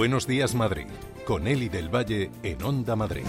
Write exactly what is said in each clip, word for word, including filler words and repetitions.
Buenos días, Madrid, con Eli del Valle en Onda Madrid.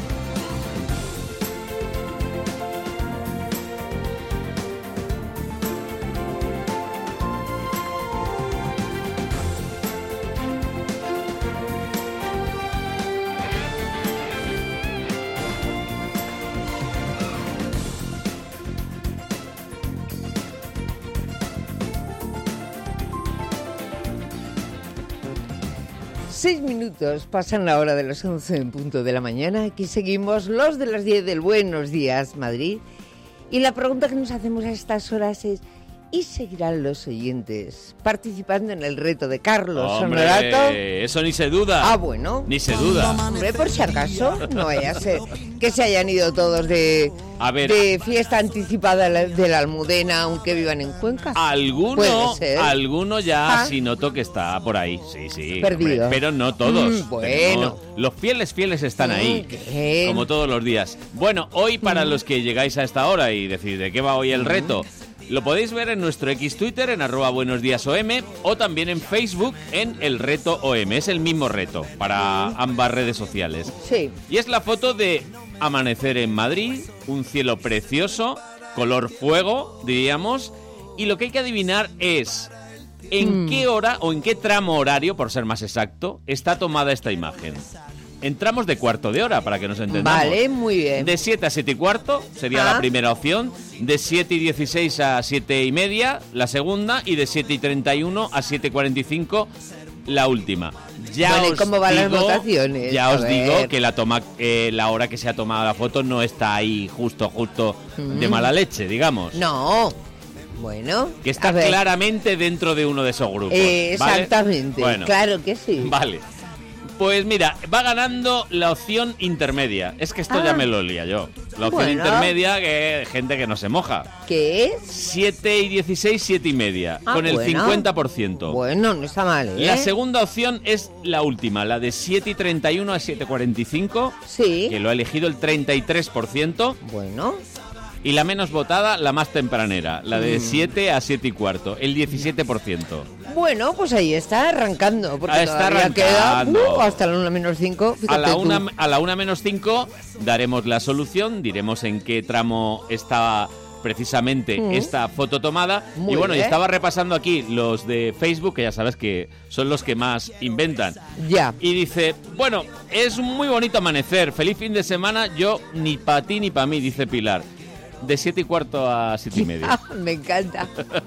Seis minutos pasan la hora de las once en punto de la mañana. Aquí seguimos los de las diez del Buenos Días, Madrid. Y la pregunta que nos hacemos a estas horas es: ¿y seguirán los oyentes participando en el reto de Carlos Honorato? ¡Hombre! Eso ni se duda. Ah, bueno. Ni se duda. Hombre, por si acaso, no vaya a ser que se hayan ido todos de, a ver, de fiesta anticipada de la Almudena, aunque vivan en Cuenca. Alguno, alguno ya ah. sí noto que está por ahí. Sí, sí. Perdido. Hombre, pero no todos. Mm, bueno. No, los fieles fieles están mm, ahí. Bien. Como todos los días. Bueno, hoy para mm. los que llegáis a esta hora y decís de qué va hoy el mm. reto, lo podéis ver en nuestro X Twitter, en arroba Buenos Días O M, o también en Facebook, en El Reto O M. Es el mismo reto para ambas redes sociales. Sí. Y es la foto de amanecer en Madrid, un cielo precioso, color fuego, diríamos, y lo que hay que adivinar es en mm. qué hora o en qué tramo horario, por ser más exacto, está tomada esta imagen. Entramos de cuarto de hora, para que nos entendamos. Vale, muy bien. De siete a siete y cuarto sería ah. la primera opción. De siete y dieciséis a siete y media, la segunda. Y de siete y treinta y uno a siete y cuarenta y cinco, la última. Ya bueno, os ¿cómo van digo, las votaciones? Ya a os ver. digo que la toma, eh, la hora que se ha tomado la foto no está ahí justo, justo mm. de mala leche, digamos. No. Bueno, que está claramente dentro de uno de esos grupos. Eh, exactamente, ¿vale? Bueno, claro que sí. Vale. Pues mira, va ganando la opción intermedia. Es que esto ah. ya me lo olía yo. La opción bueno. intermedia, que gente que no se moja. ¿Qué es? siete y dieciséis, siete y media. Ah, con el bueno. cincuenta por ciento. Bueno, no está mal, ¿eh? La segunda opción es la última, la de siete y treinta y uno a siete y cuarenta y cinco. Sí. Que lo ha elegido el treinta y tres por ciento. Bueno. Y la menos votada, la más tempranera, la de mm. siete a siete y cuarto, el diecisiete por ciento. Bueno, pues ahí está arrancando, porque ah, está arrancando. Queda uh, hasta la una menos cinco. A la una, a la una menos cinco daremos la solución, diremos en qué tramo está precisamente mm. esta foto tomada. Muy y bueno, bien. y estaba repasando aquí los de Facebook, que ya sabes que son los que más inventan. Ya. Y dice, bueno, es un muy bonito amanecer, feliz fin de semana, yo ni para ti ni para mí, dice Pilar. De siete y cuarto a siete y media. Me encanta.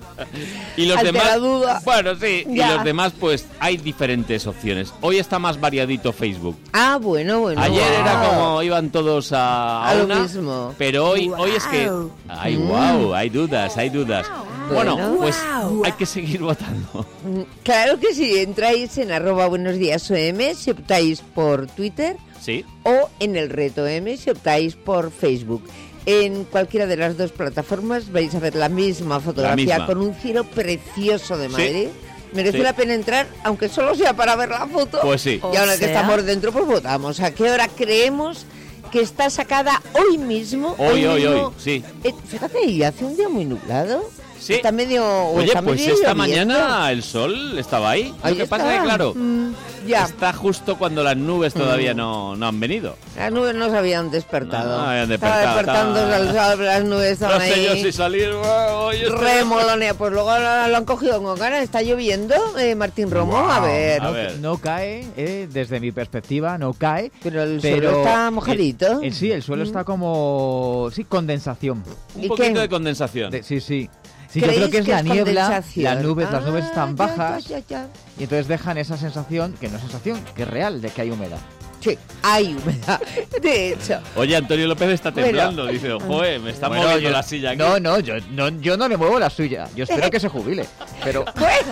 Y los Ante demás, la duda. bueno, sí. Ya. Y los demás, pues hay diferentes opciones. Hoy está más variadito Facebook. Ah, bueno, bueno. Ayer wow. era como iban todos a, a, a una, lo mismo. Pero hoy, wow. hoy es que, ay, mm. wow, hay dudas, hay dudas. Bueno, bueno pues wow. hay que seguir votando. Claro que sí. Entráis en arroba Buenos Días O M, si optáis por Twitter. Sí. O en el Reto M, si optáis por Facebook. En cualquiera de las dos plataformas vais a ver la misma fotografía, la misma. Con un cielo precioso de Madrid. Sí. Merece sí. la pena entrar, aunque solo sea para ver la foto. Pues sí. Y ahora que estamos dentro, pues votamos. ¿A qué hora creemos que está sacada hoy mismo? Hoy, hoy, mismo? hoy, sí. Eh, fíjate, y hace un día muy nublado. Sí. Está medio... Oye, está pues medio esta lloviendo. mañana el sol estaba ahí. ahí Lo que está. pasa es que, claro, mm, ya. está justo cuando las nubes todavía mm. no, no han venido. Las nubes no se habían despertado. No, no habían despertado. Estaba despertándose el sol, las nubes estaban ahí. No sé yo si salir... Oh, remolonea, pues luego lo, lo han cogido con ganas. ¿Está lloviendo, eh, Martín Romo? Wow. A ver. No, A ver. no cae, eh, desde mi perspectiva, no cae. Pero el pero suelo está mojadito. El, el, sí, el suelo mm. está como... Sí, condensación. Un poquito qué? de condensación. De, sí, sí. Sí, yo creo que es que la es niebla, las nubes, ah, las nubes están ya, bajas ya, ya, ya. y entonces dejan esa sensación, que no es sensación, que es real, de que hay humedad. Sí, hay humedad, de hecho. Oye, Antonio López está temblando, bueno. dice, joder, me está bueno, moviendo yo, la silla aquí. No, no, yo no, yo no le muevo la suya, yo espero que se jubile, pero... Bueno.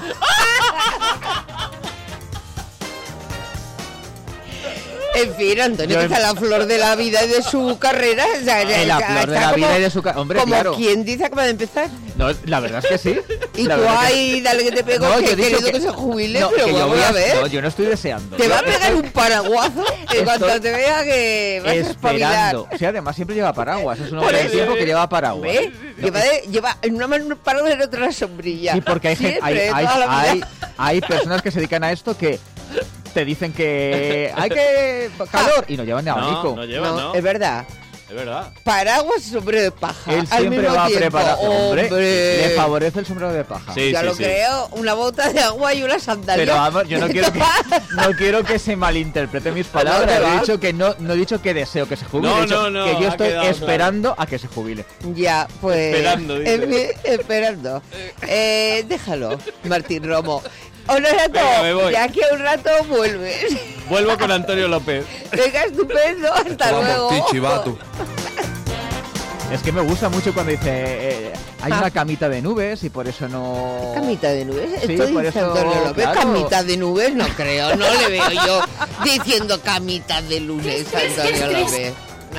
En fin, Antonio, que está la flor de la vida y de su carrera. O sea, en la flor de la como, vida y de su carrera. Hombre, como claro. quien dice acaba de empezar. No, la verdad es que sí. Y la tú ahí, que... dale que te pego, no, que he querido que... que... que se jubile, no, pero que vamos yo voy a, a ver. No, yo no estoy deseando. Te va a pegar un paraguazo en cuanto te vea que vas a espabilar. O sea, además siempre lleva paraguas. Es un Por hombre de eso, tiempo que lleva paraguas. ¿Ve? Lleva, de, lleva en una mano un paraguas y en otra la sombrilla. Sí, porque hay, Siempre, hay, hay, toda la hay, vida. hay personas que se dedican a esto que te dicen que hay que calor y no llevan ni abanico. No, no llevan, No, no. es verdad. Es verdad. Paraguas y sombrero de paja. Él al siempre mismo va tiempo. preparado. Hombre, Hombre. le favorece el sombrero de paja. Sí, Ya sí, lo sí. creo, una bota de agua y una sandalia. Pero vamos, yo no quiero que, no quiero que se malinterprete mis palabras. No, no, He no. dicho que no, no he dicho que deseo que se jubile. No, he dicho no, no, que yo ha estoy quedado esperando a que se jubile. Ya, pues... Esperando, dice. en mi- esperando. Eh, déjalo, Martín Romo. Honorato, Venga, me voy. de aquí a un rato vuelves. Vuelvo con Antonio López. Venga, estupendo, hasta luego. Vamos, Tichibatu. Es que me gusta mucho cuando dice eh, hay Ah. una camita de nubes y por eso no... Camita de nubes, Sí, esto por dice eso, Antonio López, claro. camita de nubes, no creo, no le veo yo diciendo camita de lunes a Antonio López. No.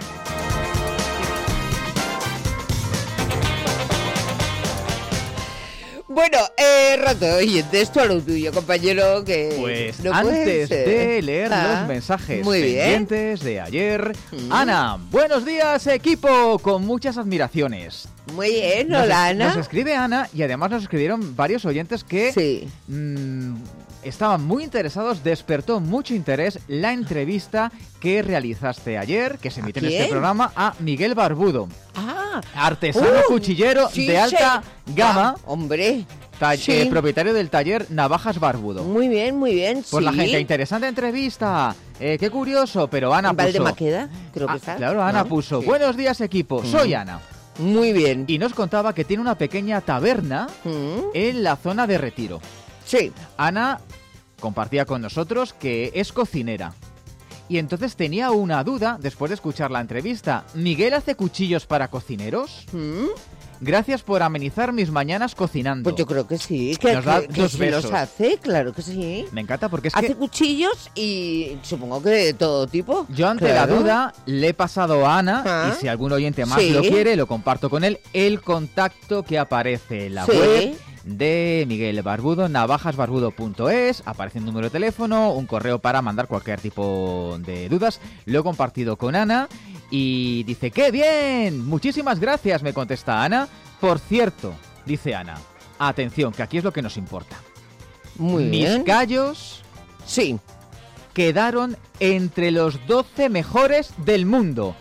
Bueno, eh, rato de oyentes, tú a lo tuyo, compañero, que Pues no puede antes ser. de leer Ah, los mensajes muy bien. pendientes de ayer, Mm. Ana, buenos días equipo, con muchas admiraciones. Muy bien, Nos, hola, es- nos Ana. escribe Ana y además nos escribieron varios oyentes que Sí. mm, estaban muy interesados, despertó mucho interés la entrevista que realizaste ayer, que se emite en quién? este programa, a Miguel Barbudo, Ah, artesano uh, cuchillero sí, de alta sí. gama, Ah, hombre, ta- sí. eh, propietario del taller Navajas Barbudo. muy bien, muy bien, Pues la sí. gente, interesante entrevista, eh, qué curioso, pero Ana En Valde puso... Maqueda, creo que Ah, está. claro, Ana ¿no? puso, Sí. buenos días equipo, soy Ana. Muy bien. Y nos contaba que tiene una pequeña taberna Mm, en la zona de Retiro. Sí. Ana compartía con nosotros que es cocinera. Y entonces tenía una duda después de escuchar la entrevista. ¿Miguel hace cuchillos para cocineros? Mm, Gracias por amenizar mis mañanas cocinando. Pues yo creo que sí, que, Nos da que- que dos sí besos. los hace, claro que sí. Me encanta porque es Hace que cuchillos y supongo que de todo tipo. yo ante Claro. la duda le he pasado a Ana, Ah. y si algún oyente más Sí. lo quiere, lo comparto con él, el contacto que aparece en la Sí. web de Miguel Barbudo, navajasbarbudo punto es, aparece un número de teléfono, un correo para mandar cualquier tipo de dudas. Lo he compartido con Ana y dice, ¡qué bien! Muchísimas gracias, me contesta Ana. Por cierto, dice Ana, atención, que aquí es lo que nos importa. Muy Mis bien. callos Sí. quedaron entre los doce mejores del mundo.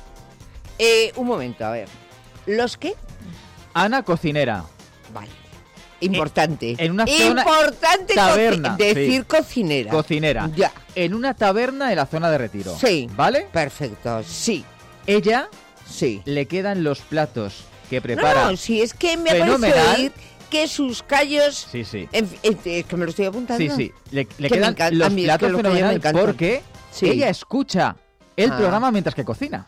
Eh, un momento, a ver. ¿Los qué? Ana cocinera. Vale. Importante. en una zona- Importante taberna, coci- decir sí. cocinera. Cocinera. Ya. En una taberna de la zona de Retiro. Sí. ¿Vale? Perfecto. Sí. Ella Sí. le quedan los platos que prepara. No, sí, es que me ha Fenomenal. parecido oír que sus callos... Sí, sí. En fin, es es que me lo estoy apuntando. Sí, sí. Le, le Que me quedan encanta. los A mí es que platos los callos me fenomenales encantan. porque Sí. ella escucha el Ah. programa mientras que cocina.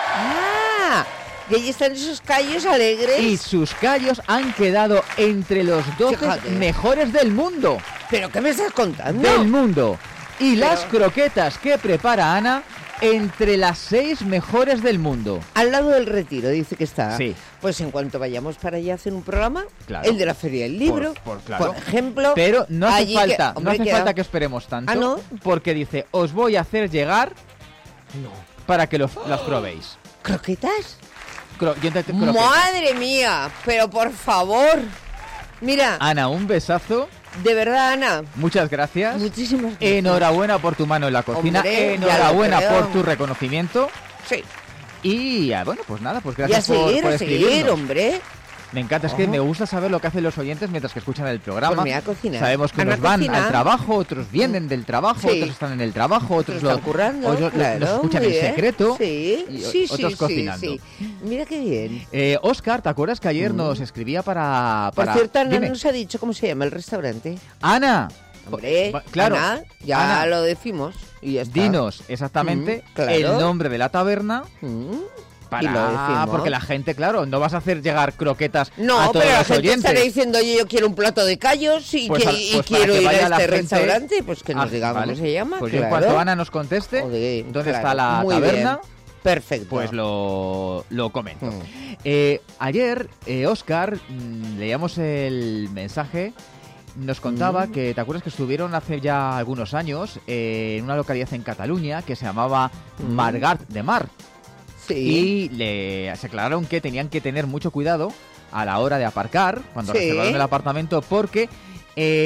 Ah, y ahí están esos callos alegres. Y sus callos han quedado entre los doce Fíjate. mejores del mundo. ¿Pero qué me estás contando? Del mundo. Y Pero- las croquetas que prepara Ana entre las seis mejores del mundo. Al lado del Retiro, dice que está. Sí. Pues en cuanto vayamos para allá a hacer un programa, Claro. el de la Feria del Libro, Por- por- claro. por ejemplo. Pero no hace allí que- falta, no hombre, hace queda- falta que esperemos tanto, Ah, ¿no? porque dice, os voy a hacer llegar No. para que los, las probéis. ¿Croquetas? Cro- yo te- te- croquetas. ¡Madre mía! Pero por favor. Mira, Ana, un besazo, de verdad, Ana, muchas gracias. muchísimas gracias. Enhorabuena por tu mano en la cocina, Hombre, ya lo enhorabuena creo. por tu reconocimiento. Sí. Y ah, bueno, pues nada, pues Y a gracias por, seguir, por a seguir, escribirnos. hombre. Me encanta, es que Ojo. me gusta saber lo que hacen los oyentes mientras que escuchan el programa. Pues mira, a cocinar. Sabemos que Ana unos van cocina. al trabajo, otros vienen del trabajo, Sí. otros están en el trabajo, otros, Otros lo, están currando, otros lo- claro, los escuchan muy en bien. secreto. Sí, y o- sí, otros sí, cocinando. sí, sí. Mira qué bien. Eh, Oscar, ¿te acuerdas que ayer nos escribía para... Por para... cierto, Ana Dime. nos ha dicho cómo se llama el restaurante. Ana, Hombre, Va- claro, Ana, ya Ana. lo decimos y ya está. dinos exactamente Mm, claro. el nombre de la taberna Mm, para... y lo decimos. Porque la gente, claro, no vas a hacer llegar croquetas No, a todos pero la los gente oyentes. estará diciendo, oye, yo quiero un plato de callos y, Pues que- a- y pues para quiero que ir vaya a la este gente- restaurante, pues que nos Ah, diga vale. cómo se llama. Pues yo en claro. cuanto Ana nos conteste Joder, dónde claro, está la muy taberna, bien. Perfecto. pues lo, lo comento. Mm. Eh, ayer, eh, Oscar, mm, leíamos el mensaje, nos contaba Mm. que, ¿te acuerdas que estuvieron hace ya algunos años eh, en una localidad en Cataluña que se llamaba Mm. Margart de Mar? Sí. Y le, se aclararon que tenían que tener mucho cuidado a la hora de aparcar, cuando Sí. reservaron el apartamento, porque eh,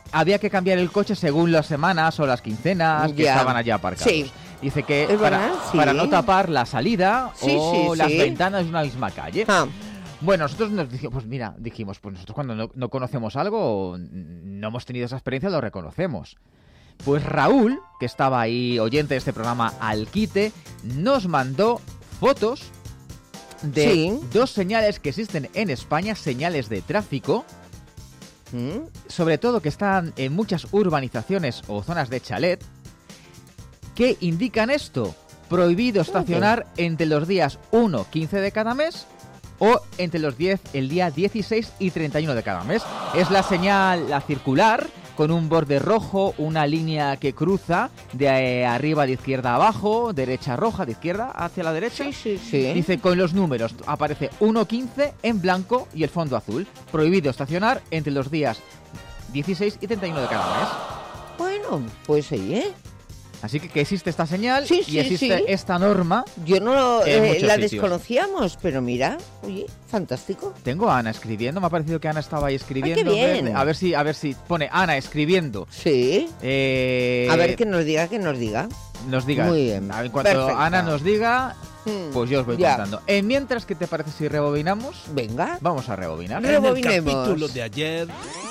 había que cambiar el coche según las semanas o las quincenas que Ya. estaban allí aparcados. Sí. Dice que Es para, verdad, sí. para no tapar la salida Sí, o sí, las sí. ventanas de una misma calle. Ah, Bueno, nosotros nos dijimos, pues mira, dijimos, pues nosotros cuando no, no conocemos algo, no hemos tenido esa experiencia, lo reconocemos. Pues Raúl, que estaba ahí oyente de este programa al quite, nos mandó fotos de Sí. dos señales que existen en España, señales de tráfico, ¿Mm? sobre todo que están en muchas urbanizaciones o zonas de chalet, que indican esto: prohibido estacionar entre los días uno, quince de cada mes o entre los diez, el día dieciséis y treinta y uno de cada mes. Es la señal, la circular, con un borde rojo, una línea que cruza de eh, arriba de izquierda a abajo, derecha roja, de izquierda hacia la derecha. Sí, sí, sí. Dice, con los números, aparece uno quince en blanco y el fondo azul. Prohibido estacionar entre los días dieciséis y treinta y uno de cada mes. Bueno, pues sí, ¿eh? Así que, que existe esta señal Sí, y sí, existe sí. esta norma. Yo no En eh, muchos la sitios. desconocíamos, pero mira, oye, fantástico. Tengo a Ana escribiendo, me ha parecido que Ana estaba ahí escribiendo. Ay, qué bien. A ver si, a ver si pone Ana escribiendo. Sí. Eh, A ver que nos diga, que nos diga. nos diga. Muy bien, En cuanto perfecto. Ana nos diga, Hmm, pues yo os voy ya. contando. Eh, mientras, ¿qué te parece si rebobinamos? Venga. Vamos a rebobinar. Re- Rebobinemos. En el capítulo de ayer,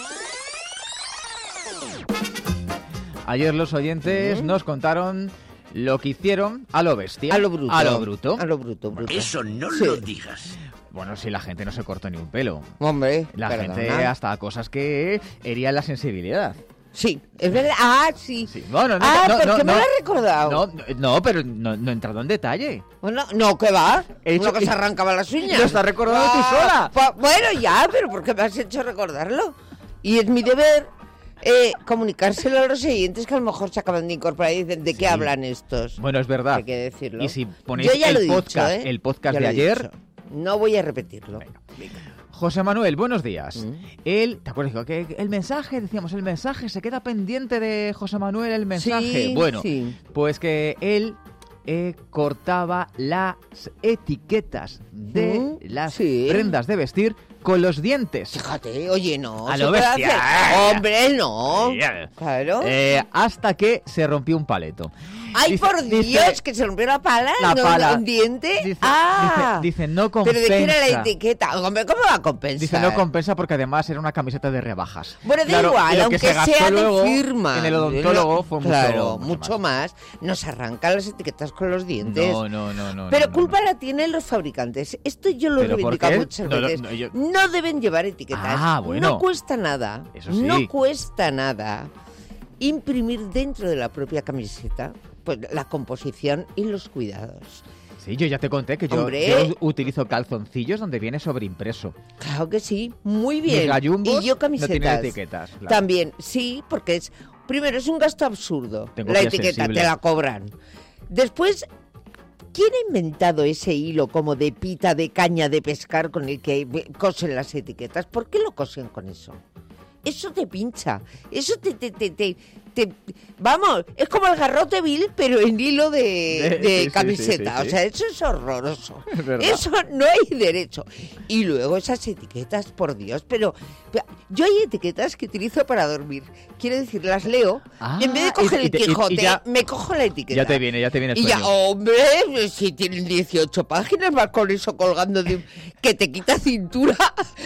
Ayer los oyentes Ujú. nos contaron lo que hicieron a lo bestia. A lo bruto. A lo bruto. A lo bruto, bruto. eso no Sí. lo digas. Bueno, si la gente no se cortó ni un pelo. Hombre, La perdona. gente hasta cosas que herían la sensibilidad. Sí, es verdad. Ah, sí. Sí. Bueno, no, ah, no, ¿por no, qué me no. lo has recordado? No, no, no, pero no, no he entrado en detalle. Bueno, no, ¿qué va? He Uno hecho- que se arrancaba las uñas. Lo estás recordando tú sola. pa- bueno, ya, pero ¿por qué me has hecho recordarlo? Y es mi deber eh, comunicárselo a los oyentes que a lo mejor se acaban de incorporar y dicen, ¿de qué Sí. hablan estos? Bueno, es verdad. Hay que decirlo. Y si ponéis Yo ya lo el he dicho, podcast, ¿eh? el podcast Ya de lo he ayer. dicho. No voy a repetirlo. Venga. José Manuel, buenos días. Mm. Él, ¿te acuerdas que el mensaje, decíamos, el mensaje, se queda pendiente de José Manuel el mensaje? Sí, bueno, sí. pues que él eh, cortaba las etiquetas de Mm, las sí. prendas de vestir con los dientes. Fíjate, oye, no. A se lo puede bestia. hacer. Hombre, no. Ya. Claro. Eh, hasta que se rompió un paleto. Ay, Dice- por dice- Dios, que se rompió la pala. La ¿no? pala. ¿Un diente? Dice, ah. dice, dice, no Pero ¿de qué era la compensa. etiqueta? Hombre, ¿cómo va a compensar? Dice, no compensa porque además era una camiseta de rebajas. Bueno, da Claro, y igual, lo aunque que se gastó sea luego de firma. en el odontólogo fue mucho, Claro, mucho mucho más. más. Nos arrancan las etiquetas con los dientes. No, no, no, no. Pero no, culpa no. la tienen los fabricantes. Esto yo lo he ¿Pero por reivindicado qué? muchas No, no, veces. no, yo- No deben llevar etiquetas. Ah, bueno. No cuesta nada. Eso sí. No cuesta nada imprimir dentro de la propia camiseta pues la composición y los cuidados. Sí, yo ya te conté que yo, Hombre. yo utilizo calzoncillos donde viene sobreimpreso. Claro que sí, muy bien. Mis gallumbos y yo no camisetas. tienen etiquetas. claro. También, sí, porque es primero es un gasto absurdo. Tengo la piel etiqueta sensible. te la cobran. Después, ¿quién ha inventado ese hilo como de pita de caña de pescar con el que cosen las etiquetas? ¿Por qué lo cosen con eso? Eso te pincha, eso te, te, te, te, te- vamos, es como el garrote vil, pero en hilo de, De- de sí, sí, camiseta. sí, sí, O sea, eso es horroroso. Es verdad. Eso no hay derecho. Y luego esas etiquetas, por Dios, pero, pero yo hay etiquetas que utilizo para dormir. Quiero decir, las leo. Ah, En vez de coger y- y el te- y- y Quijote, ya- me cojo la etiqueta. Ya te viene, ya te viene el Y ya, sueño. hombre, si tienen dieciocho páginas, vas con eso colgando de un- que te quita cintura.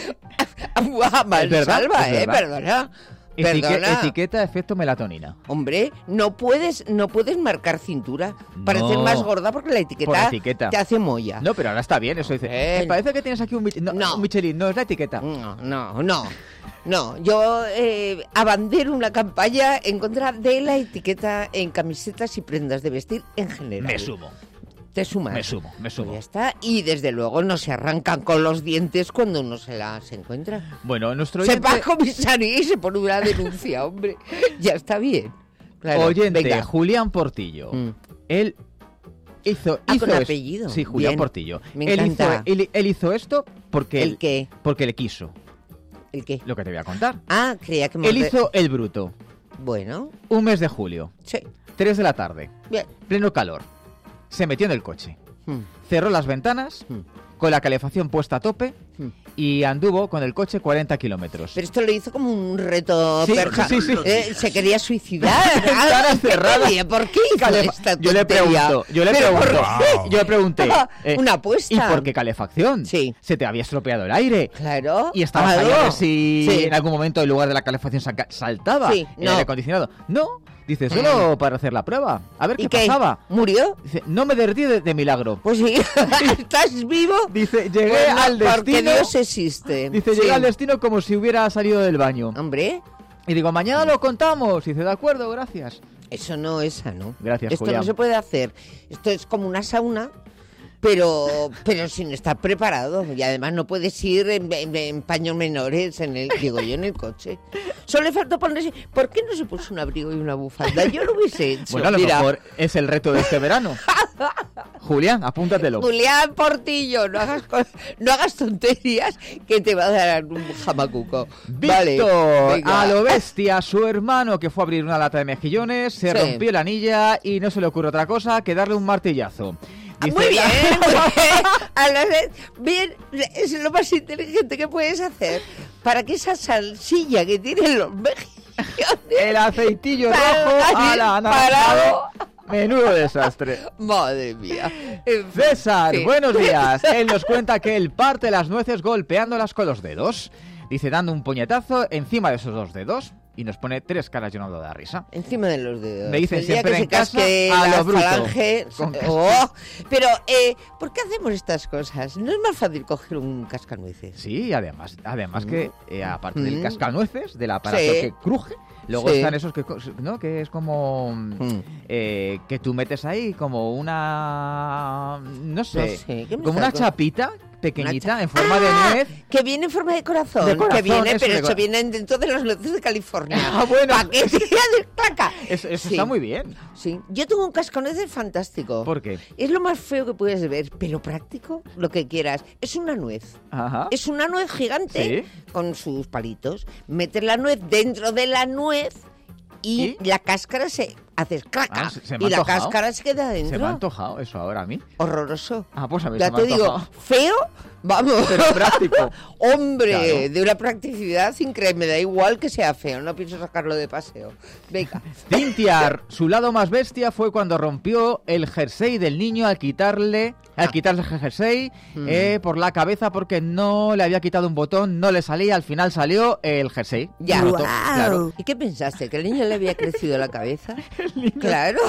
Buah, mal Es verdad, salva, es eh, verdad. perdona. Etique- Perdona. etiqueta efecto melatonina. Hombre, no puedes, no puedes marcar cintura. Parecer No. más gorda porque la etiqueta, Por la etiqueta. te hace molla. No, pero ahora está bien, eso dice. Bien. Me parece que tienes aquí un, Mich- no, No. un Michelin, no es la etiqueta. No, no, no. No, yo eh, abandero una campaña en contra de la etiqueta en camisetas y prendas de vestir en general. Me sumo. Te sumas. Me sumo, me sumo. Pues ya está. Y desde luego no se arrancan con los dientes cuando uno se las encuentra. Bueno, nuestro Se oyente, va a comisaría y se pone una denuncia, hombre. Ya está bien. Claro, oyente venga. Julián Portillo, Mm. él hizo, Ah, hizo con es- apellido. Sí, Julián Bien. Portillo. Me él hizo, encanta. él, él hizo esto porque ¿El él- qué? porque le quiso. ¿El qué? Lo que te voy a contar. Ah, creía que me... Él hizo el bruto. Bueno, Un mes de julio, sí. tres de la tarde, Bien. pleno calor. Se metió en el coche, Mm, cerró las ventanas, mm, con la calefacción puesta a tope mm. y anduvo con el coche cuarenta kilómetros. Pero esto lo hizo como un reto Sí, perja. sí, sí. Eh, se quería suicidar. Cara cerrada. ¿Por qué hizo Calef- esta yo le tontería? pregunto, yo le ¿Pero por pregunto, qué? yo le pregunté, eh, Una apuesta. ¿y por qué calefacción? Sí. Se te había estropeado el aire. Claro. Y estabas ahí claro. a ver si Sí. en algún momento en lugar de la calefacción saca- saltaba Sí, el no. aire acondicionado. No, dice, solo para hacer la prueba. A ver ¿Y qué, qué? pasaba. ¿Murió? Dice, no me derretí de, de milagro. Pues sí. ¿Estás vivo? Dice, llegué Pues no, al porque destino. Dios existe. Dice, Sí. llegué al destino como si hubiera salido del baño. Hombre, Y digo, mañana lo contamos. Y dice, de acuerdo, gracias. eso no es sano. Gracias, Esto Julián. no se puede hacer. Esto es como una sauna, pero pero sin estar preparado. Y además no puedes ir en, en- en paños menores, en el, digo yo, en el coche. Solo le faltó ponerse... ¿Por qué no se puso un abrigo y una bufanda? Yo lo hubiese hecho. Bueno, a lo Mira. mejor es el reto de este verano. Julián, apúntatelo. Julián Portillo, no hagas, co- no hagas tonterías que te va a dar un jamacuco. Vale, Víctor, venga. a lo bestia, su hermano que fue a abrir una lata de mejillones, se Sí. rompió la anilla y no se le ocurre otra cosa que darle un martillazo. Ah, Dice- muy bien, muy bien. A la vez, bien, es lo más inteligente que puedes hacer para que esa salsilla que tienen los mejillones... El aceitillo Para rojo a ir la parado. Menudo desastre. Madre mía. En fin, César, sí. buenos días. Él nos cuenta que él parte las nueces golpeándolas con los dedos. Dice, dando un puñetazo encima de esos dos dedos. Y nos pone tres caras llorando de risa. Encima de los dedos. Me dicen El día siempre que en se casa, casque a la lo bruto. falange... Con Oh, pero, eh, ¿por qué hacemos estas cosas? ¿No es más fácil coger un cascanueces? Sí, además, además que eh, aparte del Mm. cascanueces, del aparato Sí. que cruje, luego Sí. están esos que, co- ¿no? Que es como Mm. eh, que tú metes ahí como una, no sé, No sé, ¿qué me como una estás- chapita pequeñita Una cha- en forma ¡Ah! de nuez. Que viene en forma de corazón. De corazón, que viene, eso, pero de eso cora- viene dentro de los nueces de California. Ah, bueno. ¿Para qué sea de placa? Eso, eso Sí, está muy bien. Sí. Yo tengo un cascanueces fantástico. ¿Por qué? Es lo más feo que puedes ver, pero práctico, lo que quieras. Es una nuez. Ajá. Es una nuez gigante Sí. con sus palitos. Metes la nuez dentro de la nuez y, ¿Y? la cáscara se hace craca. Ah, se- se me ha y la antojado. cáscara se queda Se dentro. me ha antojado eso ahora a mí. Horroroso. Ah, pues a mí Ya se me te ha digo, antojado. feo, vamos. Pero práctico. Hombre, Claro. de una practicidad increíble. Me da igual que sea feo, no pienso sacarlo de paseo. Venga. Cintia, su lado más bestia fue cuando rompió el jersey del niño al quitarle, al quitarle el jersey Mm. eh, por la cabeza porque no le había quitado un botón, no le salía, al final salió el jersey. Ya. Roto, claro. ¿Y qué pensaste? ¿Que al niño le había crecido la cabeza? Claro.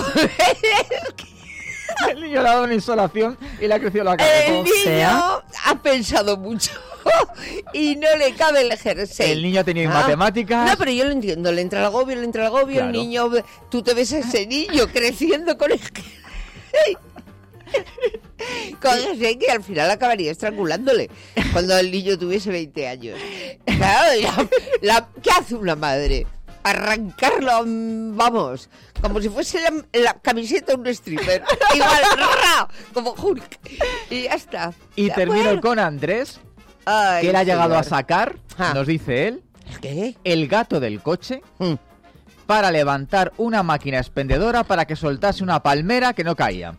El niño le ha dado una insolación y le ha crecido la cabeza. El O niño sea, ha pensado mucho y no le cabe el jersey. el niño ha tenido Ah. matemáticas. No, pero yo lo entiendo. Le entra el agobio, le entra el agobio. Claro. El niño, tú te ves a ese niño creciendo con el jersey. Con el jersey que al final acabaría estrangulándole cuando el niño tuviese veinte años. Claro, la- la- ¿qué hace una madre? Arrancarlo, mm, vamos, como si fuese la, la camiseta de un stripper. Igual, ¡ra! Como Hulk. Y ya está. Y Ya, termino bueno. con Andrés, Ay, que él ha llegado a señor. sacar, Ah. nos dice él, ¿Qué? el gato del coche Mm. para levantar una máquina expendedora para que soltase una palmera que no caía.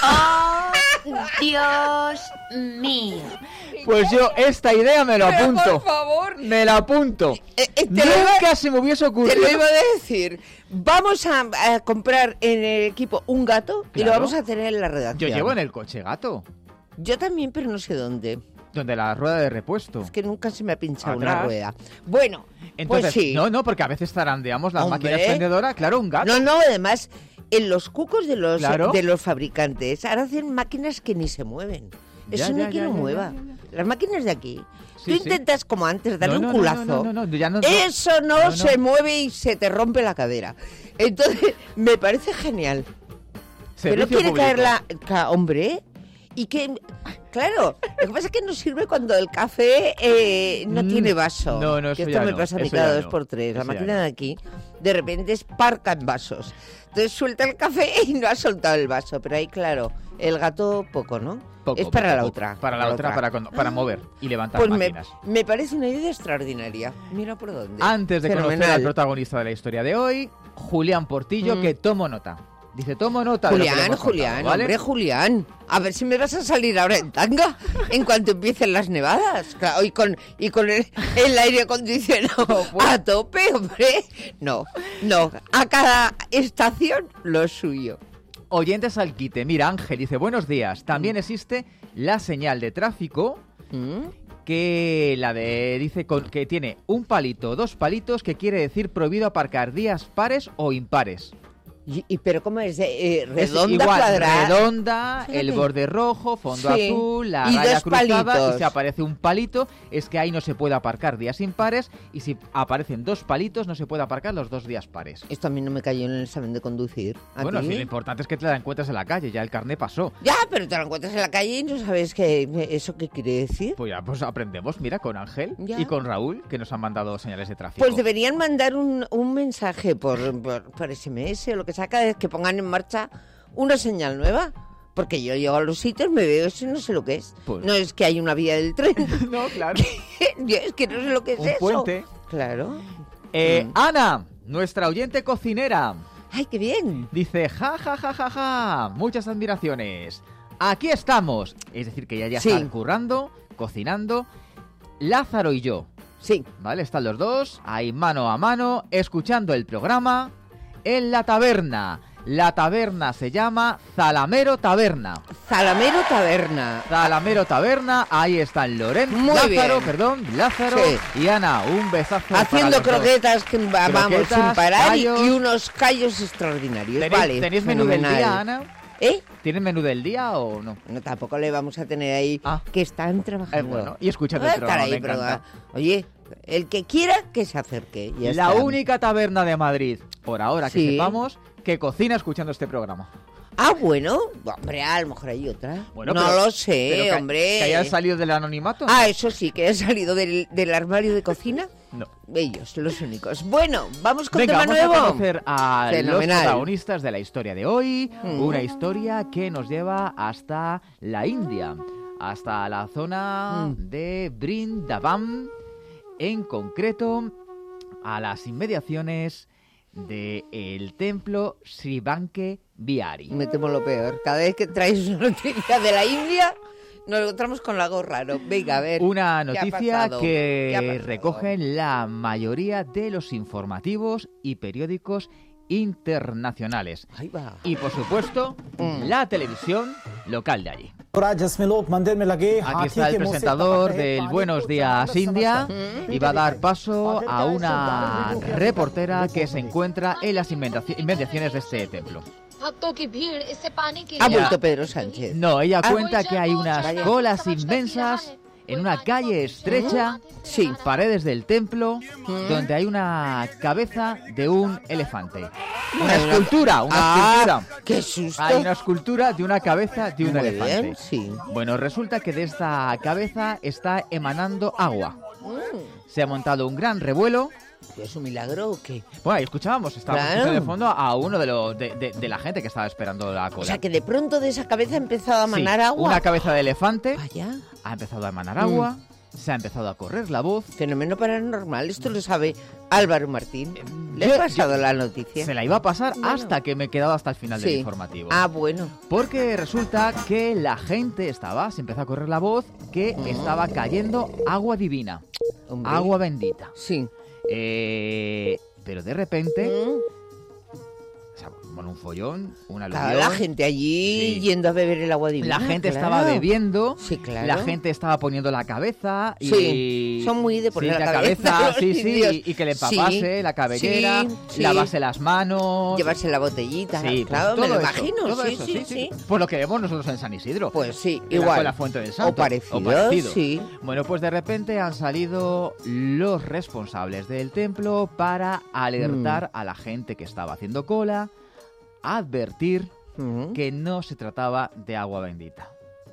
Dios mío. Pues yo esta idea me lo Pero, apunto. por favor. Me la apunto. Eh, eh, te lo iba- Nunca se me hubiese Te ocurrido. lo iba a decir. Vamos a, a comprar en el equipo un gato y lo Claro. vamos a tener en la redacción. Yo llevo en el coche gato, Yo también, pero no sé dónde. donde la rueda de repuesto. Es que nunca se me ha pinchado Atrás. una rueda. Bueno, Entonces, pues sí. no, no, porque a veces zarandeamos la Hombre. máquina expendedora, claro, un gato. No, no, además, en los cucos de los, Claro. de los fabricantes ahora hacen máquinas que ni se mueven. Ya, Eso no ya, hay quien ya, lo ya, mueva. ya, ya, Las máquinas de aquí. Sí, Tú sí. intentas, como antes, darle No, no, un no, culazo. no, no, no, no, ya no- no. Eso no, No, no. se mueve y se te rompe la cadera. Entonces, me parece genial. Pero Servicio quiere público. caer la... ca- Hombre, y que... Claro, lo que pasa es que no sirve cuando el café eh, no Mm, tiene vaso. no, no, eso que esto ya me no, pasa a mí eso cada ya dos no, por tres. La eso ya máquina no. de aquí, de repente es parca en vasos. Entonces suelta el café y no ha soltado el vaso. Pero ahí, claro, el gato poco, ¿no? Poco, es para poco, la poco. otra. Para la otra, para, cuando- para mover y levantar Pues me, máquinas. me parece una idea extraordinaria. Mira por dónde. Antes de conocer Fenomenal. al protagonista de la historia de hoy, Julián Portillo, Mm. que tomo nota. Dice, tomo nota de lo que le Julián, hemos contado, Julián, ¿vale? hombre, Julián. A ver si me vas a salir ahora en tanga en cuanto empiecen las nevadas. Claro, y con, y con el, el aire acondicionado a tope, hombre. No, no. A cada estación lo suyo. Oyentes al quite. Mira, Ángel dice, buenos días. También existe la señal de tráfico ¿Mm? que la de dice con, que tiene un palito, dos palitos, que quiere decir prohibido aparcar días pares o impares. Y, y pero ¿cómo es? Eh, Es redonda, igual, cuadrada. redonda, Fíjate. el borde rojo, fondo Sí. azul, la Y raya dos cruzada palitos. y si aparece un palito es que ahí no se puede aparcar días impares y si aparecen dos palitos no se puede aparcar los dos días pares. Esto a mí no me cayó en el examen de conducir. ¿A Bueno, ti? sí, lo importante es que te la encuentres en la calle, ya el carné pasó. Ya, pero te lo encuentras en la calle y no sabes qué, eso qué quiere decir. Pues ya, pues aprendemos, mira, con Ángel Ya. y con Raúl, que nos han mandado señales de tráfico. Pues deberían mandar un, un mensaje por, por, por S M S o lo que sea, cada vez que pongan en marcha una señal nueva. Porque yo llego a los sitios, me veo eso y no sé lo que es. Pues- No es que hay una vía del tren. No, claro. Yo es que no sé lo que es Un eso. puente. Claro. Eh, Mm. Ana, nuestra oyente cocinera, ¡Ay, qué bien! dice, ja, ja, ja, ja, ja, muchas admiraciones. Aquí estamos. Es decir, que ella ya Sí. está currando, cocinando. Lázaro y yo, Sí. ¿vale? Están los dos ahí mano a mano, escuchando el programa en la taberna. La taberna se llama Zalamero Taberna. Zalamero Taberna. Zalamero Taberna, ahí están Lorenzo, Muy Lázaro, bien. perdón, Lázaro Sí. y Ana. Un besazo Haciendo para los dos. croquetas que va- vamos Croquetas, sin parar y, callos. y unos callos extraordinarios. ¿Tenéis, Vale, ¿tenéis menú del fenomenal. día, Ana? ¿Eh? ¿Tienen menú del día o no? No, tampoco le vamos a tener ahí Ah. que están Eh, trabajando. bueno, y escuchando Ah, el programa, estar ahí, me pero, encanta. oye, el que quiera que se acerque. Ya La está. única taberna de Madrid, por ahora que Sí. sepamos, que cocina escuchando este programa. Ah, bueno, hombre, a lo mejor hay otra. Bueno, no pero- lo sé, pero que- hombre. ¿Que hayan salido del anonimato? Ah, eso sí, que han salido del, del armario de cocina. No. Ellos, los únicos. Bueno, vamos con Venga, tema vamos nuevo. a conocer a los Fenomenal. protagonistas de la historia de hoy. Mm. Una historia que nos lleva hasta la India, hasta la zona Mm. de Brindavan, en concreto a las inmediaciones del templo Sri Banke Bihari. Me temo lo peor. Cada vez que traes una noticia de la India, nos encontramos con algo raro. Venga, a ver. Una ¿qué ha noticia pasado? ¿Qué ha que pasado? recogen la mayoría de los informativos y periódicos internacionales. Ahí va. Y por supuesto, Mm. la televisión local de allí. Aquí Aquí está el presentador del Buenos Días India y va a dar paso a una reportera que se encuentra en las inmediaci- inmediaciones de este templo. भक्तों की भीड़ इससे पानी के Ha लिए vuelto Pedro Sánchez. No, ella Ah. cuenta que hay unas Vaya. colas inmensas en una calle estrecha, Sí. paredes del templo, donde hay una cabeza de un elefante. Una Hay una- escultura, una Ah, escultura. ¡Qué susto! Hay una escultura de una cabeza de un Muy elefante. bien, sí. Bueno, resulta que de esta cabeza está emanando agua. Mm. Se ha montado un gran revuelo. ¿Es un milagro o qué? Bueno, ahí escuchábamos, estábamos Claro. escuchando de fondo a uno de, los de, de- de la gente que estaba esperando la cola. O sea, que de pronto de esa cabeza ha empezado a Sí, manar agua. una cabeza de elefante Vaya. ha empezado a emanar agua, se ha empezado a correr la voz. Fenómeno paranormal. Esto lo sabe Álvaro Martín. Le he yo- pasado la noticia. Se la iba a pasar Bueno. hasta que me he quedado hasta el final del Sí. informativo. Ah, bueno. Porque resulta que la gente estaba, se empezó a correr la voz, que estaba cayendo agua divina, Hombre. agua bendita. Sí. Eh, pero de repente, Mm. o sea, bueno, un follón, una aluvión. Claro, la gente allí Sí. yendo a beber el agua divina. La gente claro. estaba bebiendo, Sí, claro. la gente estaba poniendo la cabeza y... Sí, son muy de poner sí, la cabeza, los sí, sí, indios. y, y que le empapase Sí, la cabellera, sí, sí. lavarse las manos... Llevarse la botellita. Sí, pues claro, me todo lo eso, imagino. todo sí, eso, sí, sí, Pues lo que vemos nosotros en San Isidro. Pues sí, En la- igual. con la Fuente del Santo. O parecido, O parecido. sí. Bueno, pues de repente han salido los responsables del templo para alertar Mm. a la gente que estaba haciendo cola, a advertir Mm. que no se trataba de agua bendita.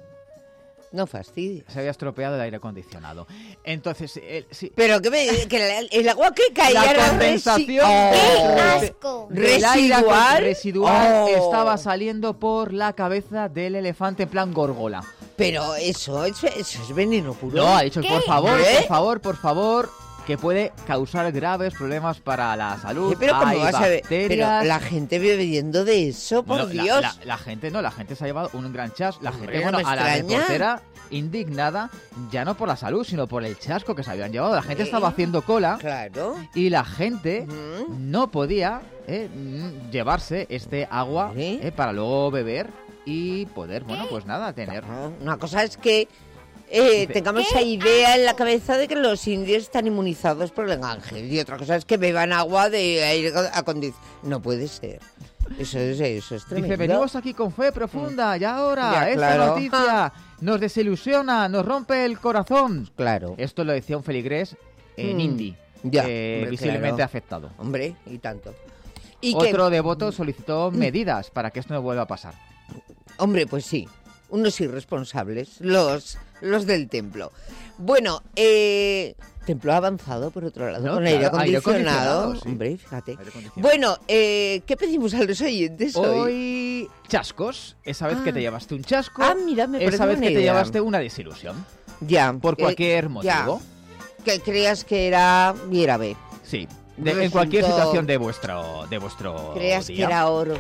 No fastidies. Se había estropeado el aire acondicionado. Entonces, el- sí, Pero que, me, que el, el agua que caía la era condensación resi- ¡Qué Oh. asco! del aire ¿Residual? residual Oh. estaba saliendo por la cabeza del elefante en plan górgola. Pero eso, eso, eso es veneno puro. No, ha dicho, ¿Qué? por favor, ¿Eh? por favor, por favor, que puede causar graves problemas para la salud. Sí, pero Hay ¿cómo vas a ver? bacterias. Pero la gente bebiendo de eso, por Bueno, la- Dios. La, la gente no, la gente se ha llevado un gran chasco. La Hombre, gente, no bueno, me a la extraña. reportera indignada, ya no por la salud, sino por el chasco que se habían llevado. La gente Eh, estaba haciendo cola Claro. y la gente Ujú. no podía eh, mm, llevarse este agua Sí. eh, para luego beber y poder, bueno, pues nada, tener... No, una cosa es que eh, Dice, tengamos esa idea en la cabeza de que los indios están inmunizados por el ángel y otra cosa es que beban agua de aire acondicionado. No puede ser. Eso es, eso es tremendo. Dice, venimos aquí con fe profunda y ahora Ya, esta claro. noticia nos desilusiona, nos rompe el corazón. Claro. Esto lo decía un feligrés en Mm, hindi, ya, eh, hombre, visiblemente claro. afectado. Hombre, y tanto. Y que- Otro devoto solicitó medidas para que esto no vuelva a pasar. Hombre, pues sí, unos irresponsables, los, los del templo. Bueno, eh, templo avanzado, por otro lado, No, con claro, aire aire acondicionado. acondicionado, sí. Hombre, fíjate. Aire acondicionado. Bueno, eh, ¿qué pedimos a los oyentes hoy? Hoy, chascos. Esa vez Ah. que te llevaste un chasco, Ah, mira, me parece esa vez buena que te idea. llevaste una desilusión. Ya. Por eh, cualquier ya, motivo. que creas que era y era B. Sí. De- en Resultó- cualquier situación de vuestro, de vuestro Creas día. que era oro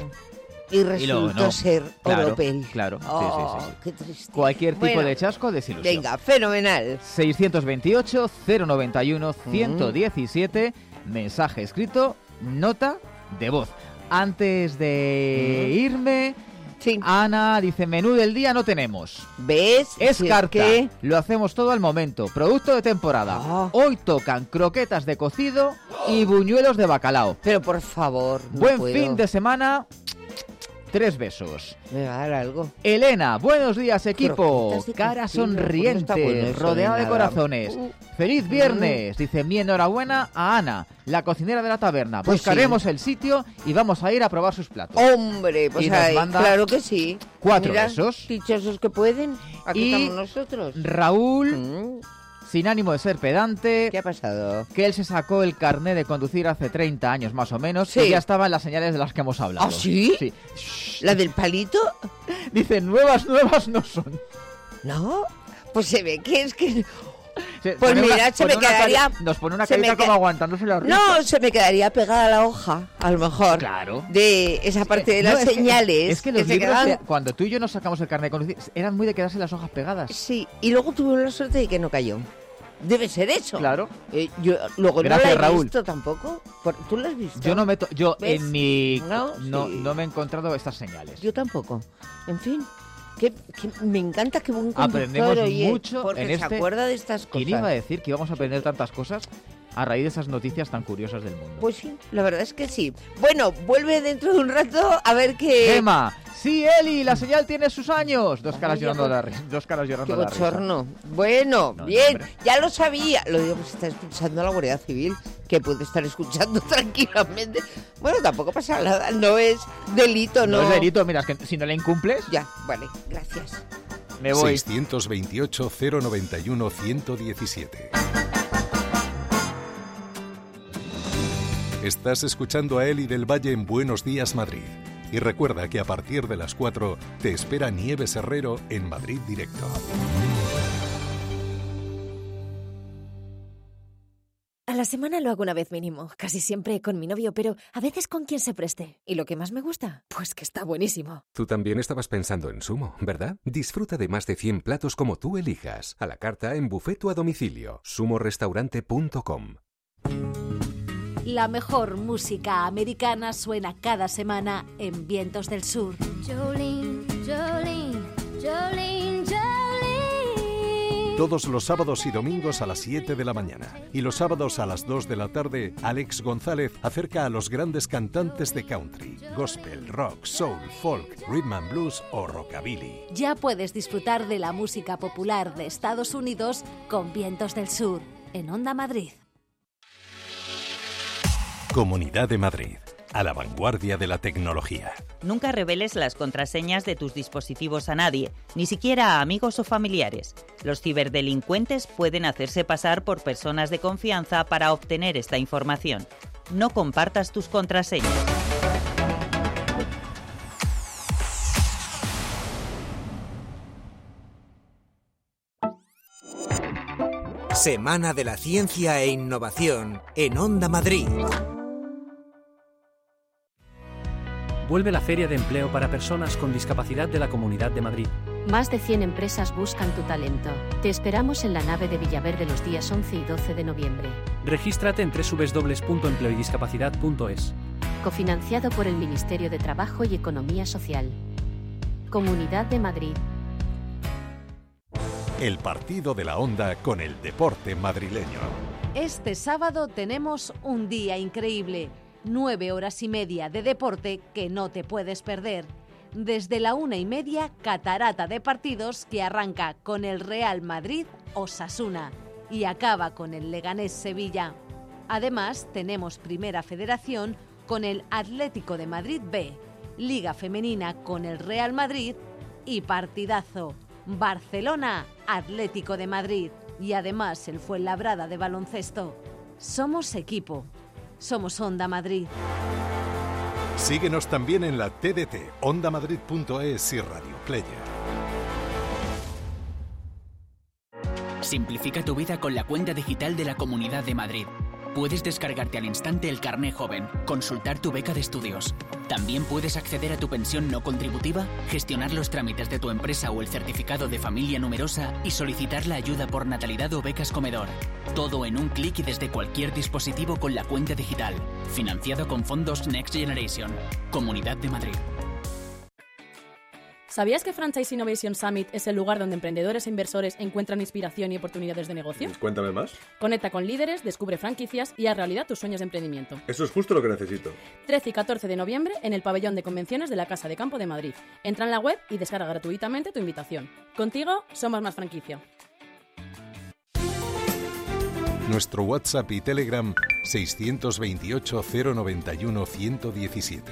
y resultó no. ser Claro, oropel. claro, sí, Oh, sí, sí, sí. qué triste. Cualquier tipo Bueno, de chasco, desilusión. Venga, fenomenal. seiscientos veintiocho, cero noventa y uno, ciento diecisiete, mensaje escrito, nota de voz. Antes de irme, Sí. Ana dice, menú del día no tenemos. ¿Ves? Es Si carta, que- lo hacemos todo al momento, producto de temporada. Ah. Hoy tocan croquetas de cocido y buñuelos de bacalao. Pero por favor, no Buen puedo. fin de semana, tres besos. Me va a dar algo. Elena, buenos días equipo. Croquetas de Cara cocido, ¿cómo está sonriente, bueno eso, rodeada de nada? corazones. Uh. Feliz viernes, dice mi enhorabuena a Ana, la cocinera de la taberna. Pues Buscaremos el sitio y vamos a ir a probar sus platos. Hombre, pues Y nos ahí, manda claro que sí. cuatro Mira, besos. dichosos que pueden. Aquí Y- estamos nosotros. Raúl, Mm, sin ánimo de ser pedante, ¿Qué ha pasado? que él se sacó el carné de conducir hace treinta años más o menos Sí. y ya estaban las señales de las que hemos hablado. ¿Ah, sí? Sí. ¿La del palito? Dice, nuevas, nuevas no son. No. Pues se ve que es que... Se- Pues pone mira, una- se pone me una quedaría- cari- Nos pone una se me carita que- como aguantándose la risa. No, se me quedaría pegada a la hoja, a lo mejor. Claro. De esa parte de No, las es que- señales. es que los se libros, quedaban- de- cuando tú y yo nos sacamos el carnet de conducir, eran muy de quedarse las hojas pegadas. Sí, y luego tuve la suerte de que no cayó. Debe ser eso. Claro. Eh, yo luego Gracias, no la he Raúl. visto tampoco. Por- ¿Tú la has visto? Yo no me to- yo ¿Ves? en mi No, no, sí. no me he encontrado estas señales. Yo tampoco. En fin, que, que me encanta que buen conductor, Aprendemos oye, mucho porque en se este- acuerda de estas cosas. ¿Quién iba a decir que íbamos a aprender tantas cosas a raíz de esas noticias tan curiosas del mundo? Pues sí, la verdad es que sí. Bueno, vuelve dentro de un rato a ver qué... Gema, sí, Eli, la señal tiene sus años. Dos caras Ay, llorando qué- de la risa. Dos caras Qué llorando de la risa. bochorno. Bueno, No, bien, hombre. ya lo sabía. Lo digo, pues está escuchando a la Guardia Civil, que puede estar escuchando tranquilamente. Bueno, tampoco pasa nada, no es delito, No no. es delito, mira, es que si no le incumples, Ya, vale, gracias. me voy. seiscientos veintiocho, cero noventa y uno, ciento diecisiete. Estás escuchando a Eli del Valle en Buenos Días Madrid. Y recuerda que a partir de las cuatro te espera Nieves Herrero en Madrid Directo. A la semana lo hago una vez mínimo, casi siempre con mi novio, pero a veces con quien se preste. ¿Y lo que más me gusta? Pues que está buenísimo. Tú también estabas pensando en Sumo, ¿verdad? Disfruta de más de cien platos como tú elijas. A la carta en buffet o a domicilio. sumo restaurante punto com. La mejor música americana suena cada semana en Vientos del Sur. Jolene, Jolene, Jolene, Jolene. Todos los sábados y domingos a las siete de la mañana. Y los sábados a las dos de la tarde, Alex González acerca a los grandes cantantes de country, gospel, rock, soul, folk, rhythm and blues o rockabilly. Ya puedes disfrutar de la música popular de Estados Unidos con Vientos del Sur en Onda Madrid. Comunidad de Madrid, a la vanguardia de la tecnología. Nunca reveles las contraseñas de tus dispositivos a nadie, ni siquiera a amigos o familiares. Los ciberdelincuentes pueden hacerse pasar por personas de confianza para obtener esta información. No compartas tus contraseñas. Semana de la Ciencia e Innovación en Onda Madrid. Vuelve la Feria de Empleo para Personas con Discapacidad de la Comunidad de Madrid. Más de cien empresas buscan tu talento. Te esperamos en la nave de Villaverde los días once y doce de noviembre. Regístrate en doble u doble u doble u punto empleo y discapacidad punto es. Cofinanciado por el Ministerio de Trabajo y Economía Social. Comunidad de Madrid. El partido de la Onda con el deporte madrileño. Este sábado tenemos un día increíble. Nueve horas y media de deporte que no te puedes perder. Desde la una y media, catarata de partidos que arranca con el Real Madrid-Osasuna y acaba con el Leganés-Sevilla. Además, tenemos Primera Federación con el Atlético de Madrid B, Liga Femenina con el Real Madrid y partidazo Barcelona-Atlético de Madrid. Y además el Fuenlabrada de baloncesto. Somos equipo. Somos Onda Madrid. Síguenos también en la T D T, onda madrid punto es y Radio Player. Simplifica tu vida con la cuenta digital de la Comunidad de Madrid. Puedes descargarte al instante el carné joven, consultar tu beca de estudios. También puedes acceder a tu pensión no contributiva, gestionar los trámites de tu empresa o el certificado de familia numerosa y solicitar la ayuda por natalidad o becas comedor. Todo en un clic y desde cualquier dispositivo con la cuenta digital. Financiado con fondos Next Generation. Comunidad de Madrid. ¿Sabías que Franchise Innovation Summit es el lugar donde emprendedores e inversores encuentran inspiración y oportunidades de negocio? Cuéntame más. Conecta con líderes, descubre franquicias y haz realidad tus sueños de emprendimiento. Eso es justo lo que necesito. trece y catorce de noviembre en el pabellón de convenciones de la Casa de Campo de Madrid. Entra en la web y descarga gratuitamente tu invitación. Contigo somos más franquicia. Nuestro WhatsApp y Telegram seiscientos veintiocho cero noventa y uno ciento diecisiete.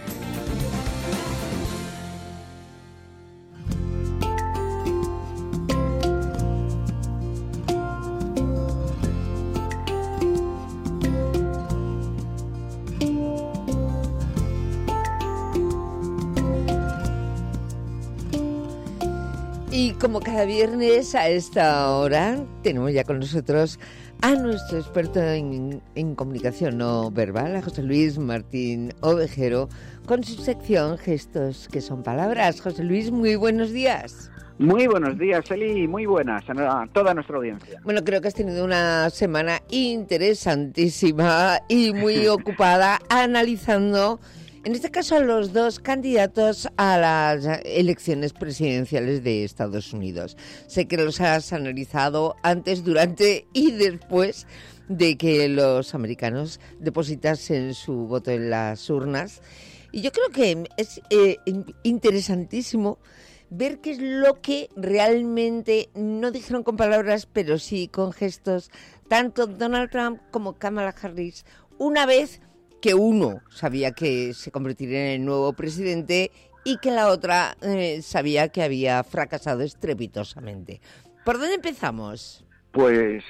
Y como cada viernes a esta hora tenemos ya con nosotros a nuestro experto en, en comunicación no verbal, a José Luis Martín Ovejero, con su sección Gestos que son palabras. José Luis, muy buenos días. Muy buenos días, Eli, muy buenas a toda nuestra audiencia. Bueno, creo que has tenido una semana interesantísima y muy ocupada analizando, en este caso, a los dos candidatos a las elecciones presidenciales de Estados Unidos. Sé que los has analizado antes, durante y después de que los americanos depositasen su voto en las urnas. Y yo creo que es eh, interesantísimo ver qué es lo que realmente no dijeron con palabras, pero sí con gestos, tanto Donald Trump como Kamala Harris, una vez que uno sabía que se convertiría en el nuevo presidente y que la otra eh, sabía que había fracasado estrepitosamente. ¿Por dónde empezamos? Pues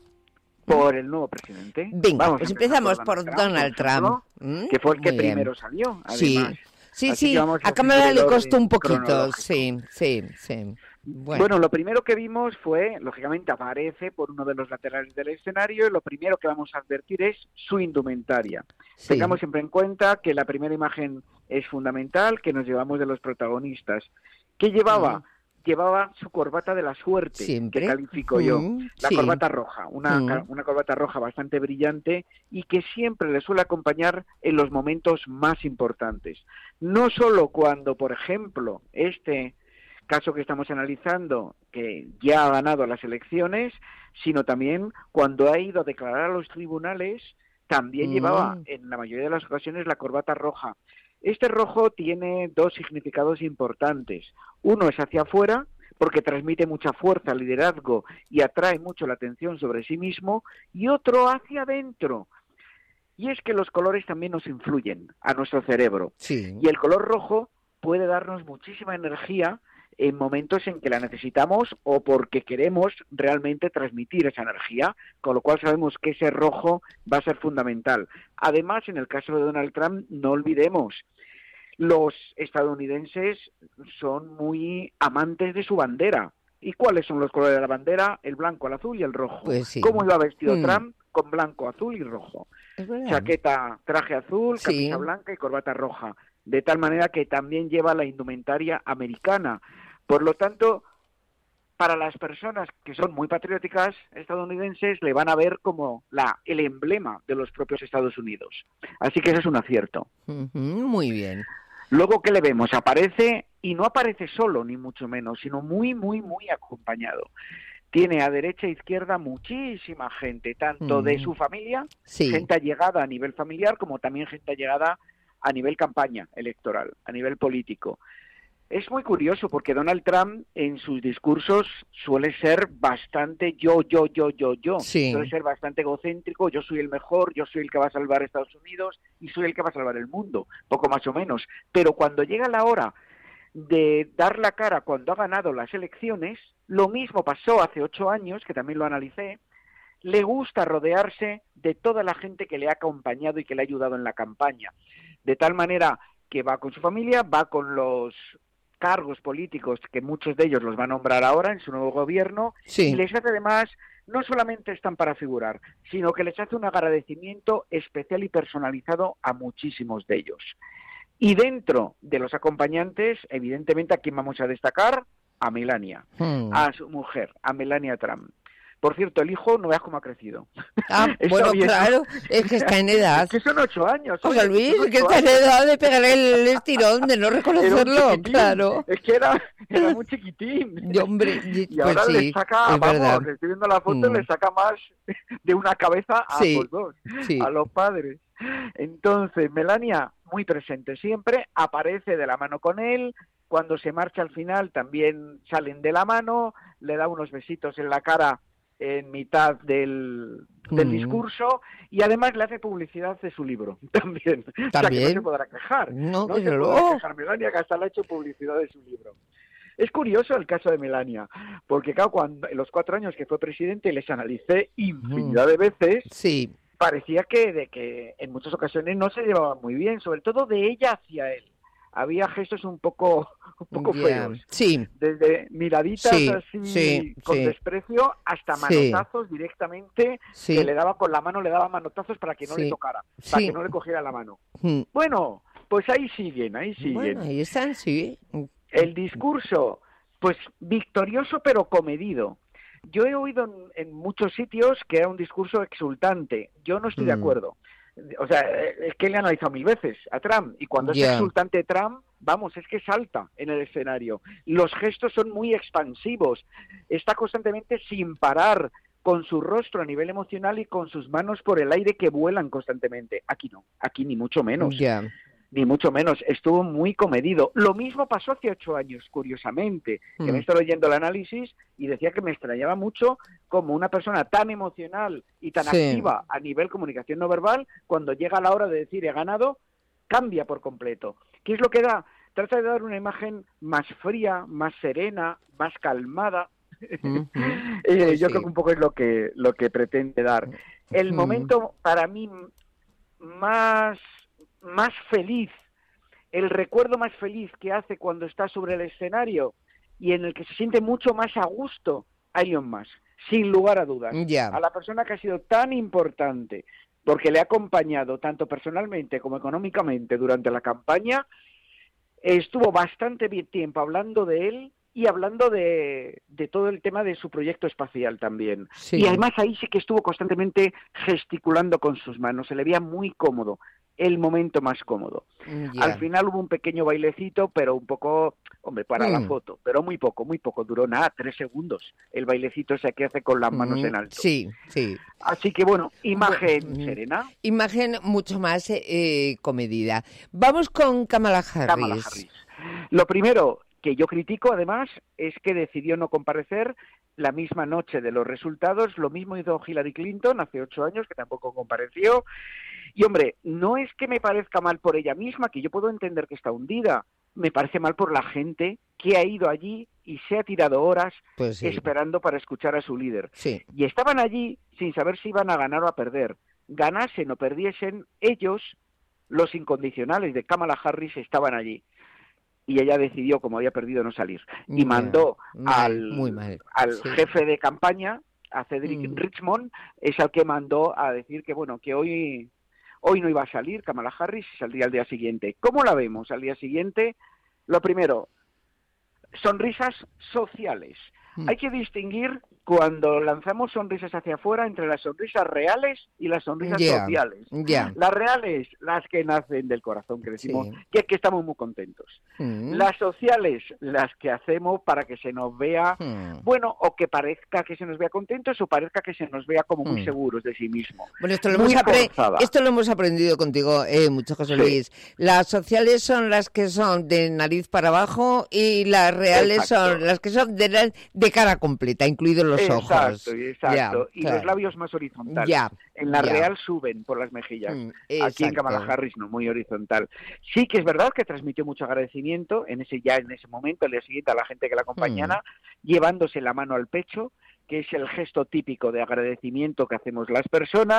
por el nuevo presidente. Venga, Vamos pues a empezar empezamos por Donald, por Donald Trump. Trump, que fue el que Muy primero bien. salió, además. Sí, sí, Así sí. a a Kamala le costó un poquito, cronológico. sí, sí, sí. Bueno. Bueno, lo primero que vimos fue, lógicamente aparece por uno de los laterales del escenario, y lo primero que vamos a advertir es su indumentaria. Sí. Tengamos siempre en cuenta que la primera imagen es fundamental, que nos llevamos de los protagonistas. ¿Qué llevaba? Mm. Llevaba su corbata de la suerte, Siempre. que califico yo. Mm, la sí. corbata roja, una, Mm. una corbata roja bastante brillante y que siempre le suele acompañar en los momentos más importantes. No solo cuando, por ejemplo, este caso que estamos analizando, que ya ha ganado las elecciones, sino también cuando ha ido a declarar a los tribunales, también mm. llevaba en la mayoría de las ocasiones la corbata roja. Este rojo tiene dos significados importantes. Uno es hacia afuera, porque transmite mucha fuerza, liderazgo y atrae mucho la atención sobre sí mismo, y otro hacia adentro. Y es que los colores también nos influyen a nuestro cerebro. Sí. Y el color rojo puede darnos muchísima energía en momentos en que la necesitamos o porque queremos realmente transmitir esa energía, con lo cual sabemos que ese rojo va a ser fundamental. Además, en el caso de Donald Trump, no olvidemos, los estadounidenses son muy amantes de su bandera. ¿Y cuáles son los colores de la bandera? El blanco, el azul y el rojo. Pues sí. ¿Cómo iba vestido Mm. Trump? Con blanco, azul y rojo. Es verdad. Chaqueta, traje azul, Sí. camisa blanca y corbata roja. De tal manera que también lleva la indumentaria americana. Por lo tanto, para las personas que son muy patrióticas estadounidenses, le van a ver como la, el emblema de los propios Estados Unidos. Así que eso es un acierto. Ujú, muy bien. Luego, ¿qué le vemos? Aparece, y no aparece solo, ni mucho menos, sino muy, muy, muy acompañado. Tiene a derecha e izquierda muchísima gente, tanto Mm. de su familia, Sí. gente allegada a nivel familiar, como también gente allegada a nivel campaña electoral, a nivel político. Es muy curioso porque Donald Trump en sus discursos suele ser bastante yo, yo, yo, yo, yo. Sí. Suele ser bastante egocéntrico, yo soy el mejor, yo soy el que va a salvar a Estados Unidos y soy el que va a salvar el mundo, poco más o menos. Pero cuando llega la hora de dar la cara cuando ha ganado las elecciones, lo mismo pasó hace ocho años, que también lo analicé, le gusta rodearse de toda la gente que le ha acompañado y que le ha ayudado en la campaña. De tal manera que va con su familia, va con los cargos políticos, que muchos de ellos los va a nombrar ahora en su nuevo gobierno, Sí. y les hace además, no solamente están para figurar, sino que les hace un agradecimiento especial y personalizado a muchísimos de ellos. Y dentro de los acompañantes, evidentemente, ¿a quién vamos a destacar? A Melania, Mm. a su mujer, a Melania Trump. Por cierto, el hijo no veas cómo ha crecido. Ah, Está bueno, bien. claro, es que está en edad. Es que son ocho años. José oye, Luis, son que ocho está en años. edad de pegarle el estirón, de no Era un reconocerlo, chiquitín. claro. Es que era, era muy chiquitín. Y, hombre, y- Y ahora pues le sí, saca, es vamos, verdad. le estoy viendo la foto, Mm. le saca más de una cabeza a Sí, los dos, sí. a los padres. Entonces, Melania, muy presente siempre, aparece de la mano con él, cuando se marcha al final también salen de la mano, le da unos besitos en la cara en mitad del, del Mm. discurso y además le hace publicidad de su libro también. O sea que no También. se podrá quejar. No, No se desde podrá luego. quejar Melania, que hasta le ha hecho publicidad de su libro. Es curioso el caso de Melania, porque claro, cuando, en los cuatro años que fue presidente les analicé infinidad de veces, Sí. parecía que, de que en muchas ocasiones no se llevaban muy bien, sobre todo de ella hacia él. Había gestos un poco, un poco Ya. feos. Sí. Desde miraditas Sí, así sí, con sí. desprecio hasta Sí. manotazos directamente, Sí. que le daba con la mano, le daba manotazos para que no Sí. le tocara, para Sí. que no le cogiera la mano. Mm. Bueno, pues ahí siguen, ahí siguen. Bueno, ahí están, sí. El discurso, pues victorioso pero comedido. Yo he oído en, en muchos sitios que era un discurso exultante. Yo no estoy de Mm. acuerdo. O sea, es que le han analizado mil veces a Trump. Y cuando Ya. es exultante Trump, vamos, es que salta en el escenario. Los gestos son muy expansivos. Está constantemente sin parar, con su rostro a nivel emocional y con sus manos por el aire que vuelan constantemente. Aquí no, aquí ni mucho menos. Ya. Ni mucho menos, estuvo muy comedido. Lo mismo pasó hace ocho años, curiosamente, que Mm. me estaba oyendo el análisis y decía que me extrañaba mucho como una persona tan emocional y tan Sí. activa a nivel comunicación no verbal, cuando llega la hora de decir he ganado, cambia por completo. ¿Qué es lo que da? Trata de dar una imagen más fría, más serena, más calmada. Ujú. Eh, Pues yo sí. creo que un poco es lo que, lo que pretende dar. El Mm. momento para mí más, más feliz, el recuerdo más feliz que hace cuando está sobre el escenario y en el que se siente mucho más a gusto a Elon Musk, sin lugar a dudas. Ya. A la persona que ha sido tan importante porque le ha acompañado tanto personalmente como económicamente durante la campaña, estuvo bastante bien tiempo hablando de él y hablando de, de todo el tema de su proyecto espacial también. Sí. Y además ahí sí que estuvo constantemente gesticulando con sus manos, se le veía muy cómodo, el momento más cómodo. Ya. Al final hubo un pequeño bailecito, pero un poco, hombre, para la Mm. foto, pero muy poco, muy poco, duró nada, tres segundos, el bailecito ese que hace con las manos Mm, en alto. Sí, sí. Así que bueno, imagen Bu- serena. Imagen mucho más eh, comedida. Vamos con Kamala Harris. Kamala Harris. Lo primero que yo critico, además, es que decidió no comparecer la misma noche de los resultados. Lo mismo hizo Hillary Clinton hace ocho años, que tampoco compareció. Y, hombre, no es que me parezca mal por ella misma, que yo puedo entender que está hundida. Me parece mal por la gente que ha ido allí y se ha tirado horas Pues sí. esperando para escuchar a su líder. Sí. Y estaban allí sin saber si iban a ganar o a perder. Ganasen o perdiesen, ellos, los incondicionales de Kamala Harris, estaban allí. y ella decidió, como había perdido, no salir. Y Mal, mandó mal, al, muy mal, al sí. jefe de campaña, a Cedric Mm. Richmond, es al que mandó a decir que, bueno, que hoy, hoy no iba a salir Kamala Harris y saldría al día siguiente. ¿Cómo la vemos al día siguiente? Lo primero, sonrisas sociales. Mm. Hay que distinguir cuando lanzamos sonrisas hacia afuera entre las sonrisas reales y las sonrisas Ya, sociales. ya. Las reales, las que nacen del corazón, que decimos Sí. que, que estamos muy contentos. Mm. Las sociales, las que hacemos para que se nos vea, Mm. bueno, o que parezca que se nos vea contentos o parezca que se nos vea como muy Mm. seguros de sí mismo. Bueno, esto lo, Muy hemos apre- forzada. esto lo hemos aprendido contigo eh, mucho, José Sí. Luis. Las sociales son las que son de nariz para abajo y las reales Exacto. son las que son de, la- de cara completa, incluidos los Exacto, ojos. exacto. Ya, y claro. los labios más horizontales. Ya, en la ya. real suben por las mejillas. Mm, Aquí en exacto. Kamala Harris no, muy horizontal. Sí que es verdad que transmitió mucho agradecimiento en ese ya en ese momento, al día siguiente, a la gente que la acompañara, Mm. llevándose la mano al pecho, que es el gesto típico de agradecimiento que hacemos las personas.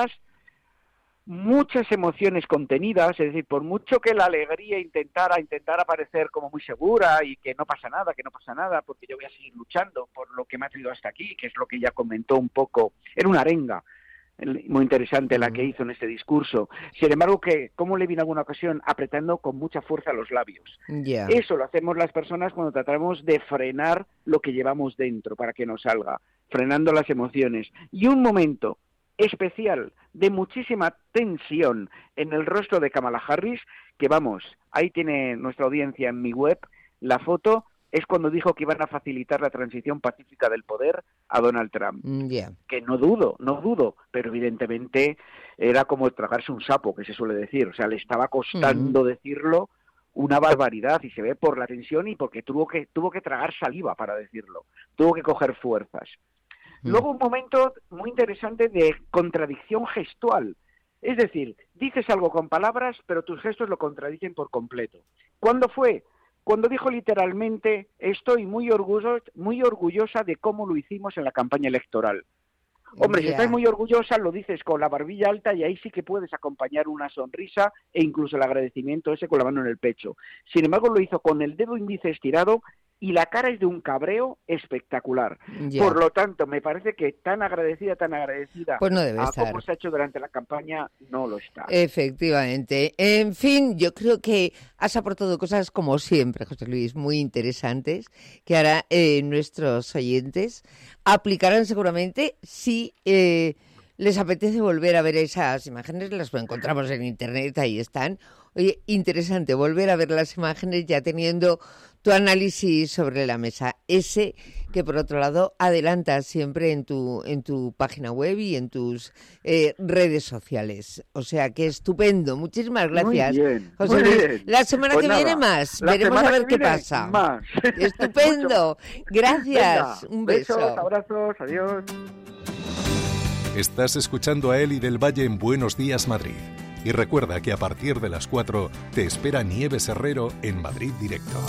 Muchas emociones contenidas, es decir, por mucho que la alegría intentara intentar aparecer como muy segura y que no pasa nada, que no pasa nada, porque yo voy a seguir luchando por lo que me ha traído hasta aquí, que es lo que ella comentó un poco, era una arenga el- muy interesante la que hizo en este discurso. Sin embargo, que ¿cómo le vi en alguna ocasión? Apretando con mucha fuerza los labios. Ya. Eso lo hacemos las personas cuando tratamos de frenar lo que llevamos dentro para que no salga, frenando las emociones. Y un momento especial de muchísima tensión en el rostro de Kamala Harris, que vamos, ahí tiene nuestra audiencia en mi web, la foto, es cuando dijo que iban a facilitar la transición pacífica del poder a Donald Trump. Mm, Ya. Que no dudo, no dudo, pero evidentemente era como tragarse un sapo, que se suele decir, o sea, le estaba costando decirlo una barbaridad y se ve por la tensión y porque tuvo que tuvo que tragar saliva para decirlo, tuvo que coger fuerzas. Luego un momento muy interesante de contradicción gestual, es decir, dices algo con palabras, pero tus gestos lo contradicen por completo. ¿Cuándo fue? Cuando dijo literalmente, estoy muy orgulloso, muy orgullosa de cómo lo hicimos en la campaña electoral. Hombre, si Ya. estás muy orgullosa, lo dices con la barbilla alta y ahí sí que puedes acompañar una sonrisa e incluso el agradecimiento ese con la mano en el pecho. Sin embargo, lo hizo con el dedo índice estirado y la cara es de un cabreo espectacular. Ya. Por lo tanto, me parece que tan agradecida, tan agradecida Pues no debe a estar. cómo se ha hecho durante la campaña, no lo está. Efectivamente. En fin, yo creo que has aportado cosas como siempre, José Luis, muy interesantes, que ahora eh, nuestros oyentes aplicarán seguramente si eh, les apetece volver a ver esas imágenes, las encontramos en internet, ahí están. Oye, interesante volver a ver las imágenes ya teniendo tu análisis sobre la mesa, ese que por otro lado adelantas siempre en tu en tu página web y en tus eh, redes sociales. O sea que estupendo. Muchísimas gracias, Muy bien, José muy Luis. bien. La semana Pues que nada, viene más. la Veremos a semana ver que qué viene pasa. más. Estupendo. Gracias. Venga, Un beso. besos, abrazos, adiós. Estás escuchando a Eli del Valle en Buenos Días Madrid. Y recuerda que a partir de las cuatro te espera Nieves Herrero en Madrid Directo.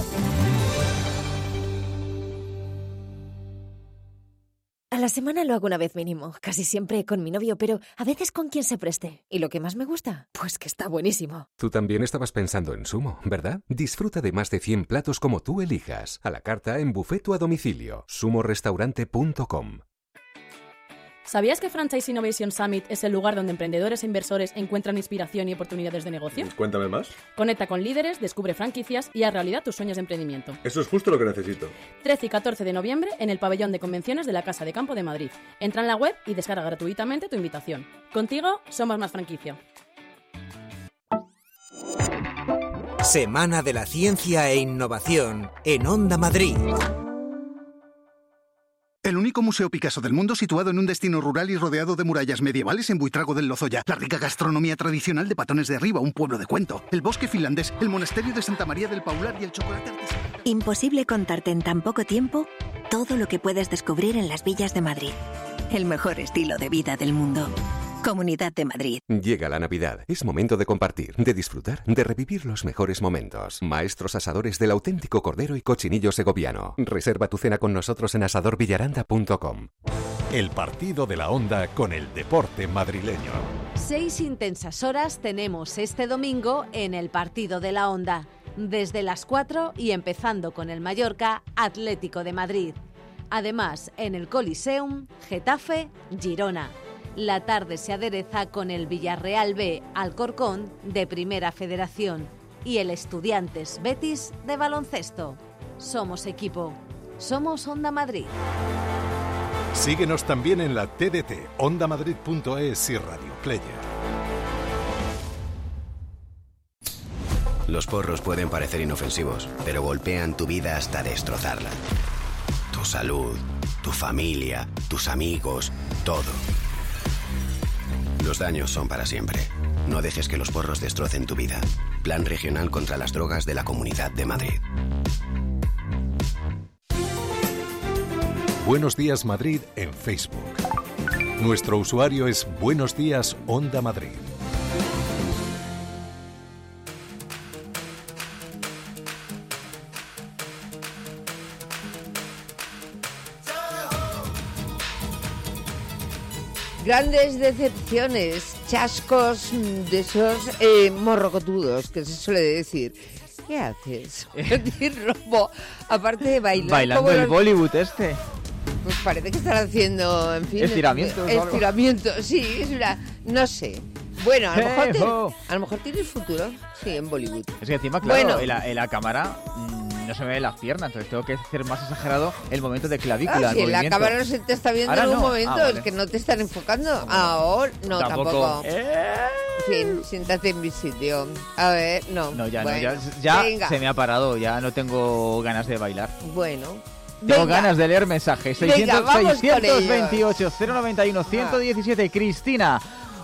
A la semana lo hago una vez mínimo, casi siempre con mi novio, pero a veces con quien se preste. ¿Y lo que más me gusta? Pues que está buenísimo. Tú también estabas pensando en Sumo, ¿verdad? Disfruta de más de cien platos como tú elijas, a la carta, en buffet o a domicilio. sumo restaurante punto com. ¿Sabías que Franchise Innovation Summit es el lugar donde emprendedores e inversores encuentran inspiración y oportunidades de negocio? Cuéntame más. Conecta con líderes, descubre franquicias y haz realidad tus sueños de emprendimiento. Eso es justo lo que necesito. trece y catorce de noviembre en el pabellón de convenciones de la Casa de Campo de Madrid. Entra en la web y descarga gratuitamente tu invitación. Contigo somos más franquicia. Semana de la Ciencia e Innovación en Onda Madrid. El único museo Picasso del mundo situado en un destino rural y rodeado de murallas medievales en Buitrago del Lozoya. La rica gastronomía tradicional de Patones de Arriba, un pueblo de cuento. El bosque finlandés, el monasterio de Santa María del Paular y el chocolate artesanal. Imposible contarte en tan poco tiempo todo lo que puedes descubrir en las villas de Madrid. El mejor estilo de vida del mundo. Comunidad de Madrid. Llega la Navidad. Es momento de compartir, de disfrutar, de revivir los mejores momentos. Maestros asadores del auténtico cordero y cochinillo segoviano. Reserva tu cena con nosotros en asador villaranda punto com. El partido de la Onda con el deporte madrileño. Seis intensas horas tenemos este domingo en el Partido de la Onda. desde las cuatro y empezando con el Mallorca Atlético de Madrid. Además, en el Coliseum, Getafe, Girona. La tarde se adereza con el Villarreal B Alcorcón de Primera Federación y el Estudiantes Betis de baloncesto. Somos equipo. Somos Onda Madrid. Síguenos también en la T D T, onda madrid punto es y Radio Player. Los porros pueden parecer inofensivos, pero golpean tu vida hasta destrozarla. Tu salud, tu familia, tus amigos, todo. Los daños son para siempre. No dejes que los porros destrocen tu vida. Plan Regional contra las Drogas de la Comunidad de Madrid. Buenos Días Madrid en Facebook. Nuestro usuario es Buenos Días Onda Madrid. Grandes decepciones, chascos de esos eh, morrocotudos, que se suele decir. ¿Qué haces? Robo, aparte de bailar. Bailando el los... Bollywood este. Pues parece que están haciendo, en fin... Estiramientos. Estiramientos, sí, es una... No sé. Bueno, a lo, mejor te, a lo mejor tienes futuro, sí, en Bollywood. Es que encima, claro, bueno. en, la, en la cámara mmm, no se me ve las piernas, entonces tengo que hacer más exagerado el momento de clavícula. Ah, sí, en la cámara no se te está viendo. Ahora en un no. momento, ah, vale. Es que no te están enfocando. Ahora, no, tampoco. tampoco. ¿Eh? En fin, siéntate en mi sitio. A ver, no. No, ya bueno. no, ya, ya se me ha parado, ya no tengo ganas de bailar. Bueno. Tengo Venga. ganas de leer mensajes. Venga, seiscientos veintiocho, cero noventa y uno, ciento diecisiete. Cristina.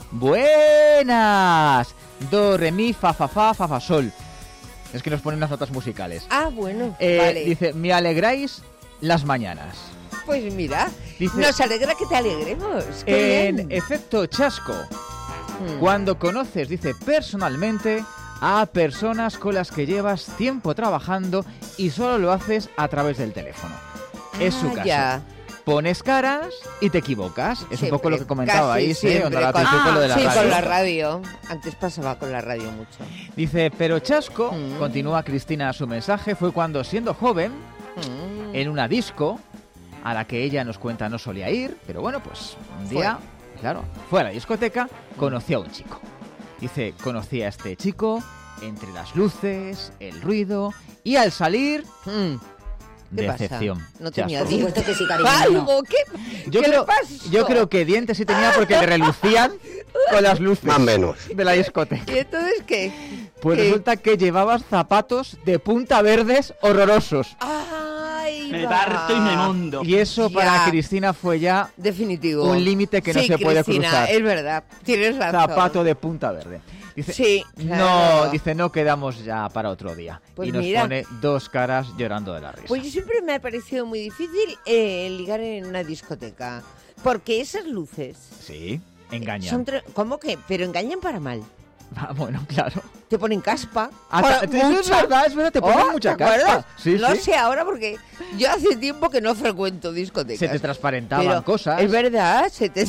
Buenas. Do, re, mi, fa, fa, fa, fa, fa, sol. Es que nos ponen unas notas musicales. Ah, bueno, eh, vale. Dice, me alegráis las mañanas. Pues mira, dice, nos alegra que te alegremos. Qué en bien. Efecto chasco, hmm. cuando conoces, dice, personalmente a personas con las que llevas tiempo trabajando y solo lo haces a través del teléfono. Ah, es su caso. Ya. Pones caras y te equivocas. Es siempre, un poco lo que comentaba ahí, sí, con, la con, ah, lo de la sí, radio. con la radio. Antes pasaba con la radio mucho. Dice, pero chasco, mm. continúa Cristina su mensaje, fue cuando siendo joven, mm. en una disco, a la que ella nos cuenta no solía ir, pero bueno, pues un día, fue. claro, fue a la discoteca, conoció a un chico. Dice, conocí a este chico entre las luces, el ruido, y al salir... Mm, ¿Qué decepción. Pasa? No tenía Chasco. dientes. Que sí, ¿Algo? ¿Qué, yo, ¿qué creo, le pasó? yo creo que dientes sí tenía porque le relucían con las luces más menos de la discoteca. ¿Y entonces qué? Pues ¿Qué? resulta que llevabas zapatos de punta verdes horrorosos. Ay, me parto y me mondo. Y eso ya. para Cristina fue ya definitivo. Un límite que no sí, se puede Cristina, cruzar. Es verdad, tienes razón. Zapato de punta verde. Dice, sí, claro. No, dice, no quedamos ya para otro día. Pues y nos mira, pone dos caras llorando de la risa. Pues yo siempre me ha parecido muy difícil eh, ligar en una discoteca. Porque esas luces... Sí, engañan. Son tre- ¿Cómo que? Pero engañan para mal. Ah, bueno, claro. Te ponen caspa. Ah, es verdad, es verdad, te ponen oh, mucha ¿te caspa. Sí, no sí. sé ahora porque yo hace tiempo que no frecuento discotecas. Se te transparentaban pero cosas. Es verdad, se te...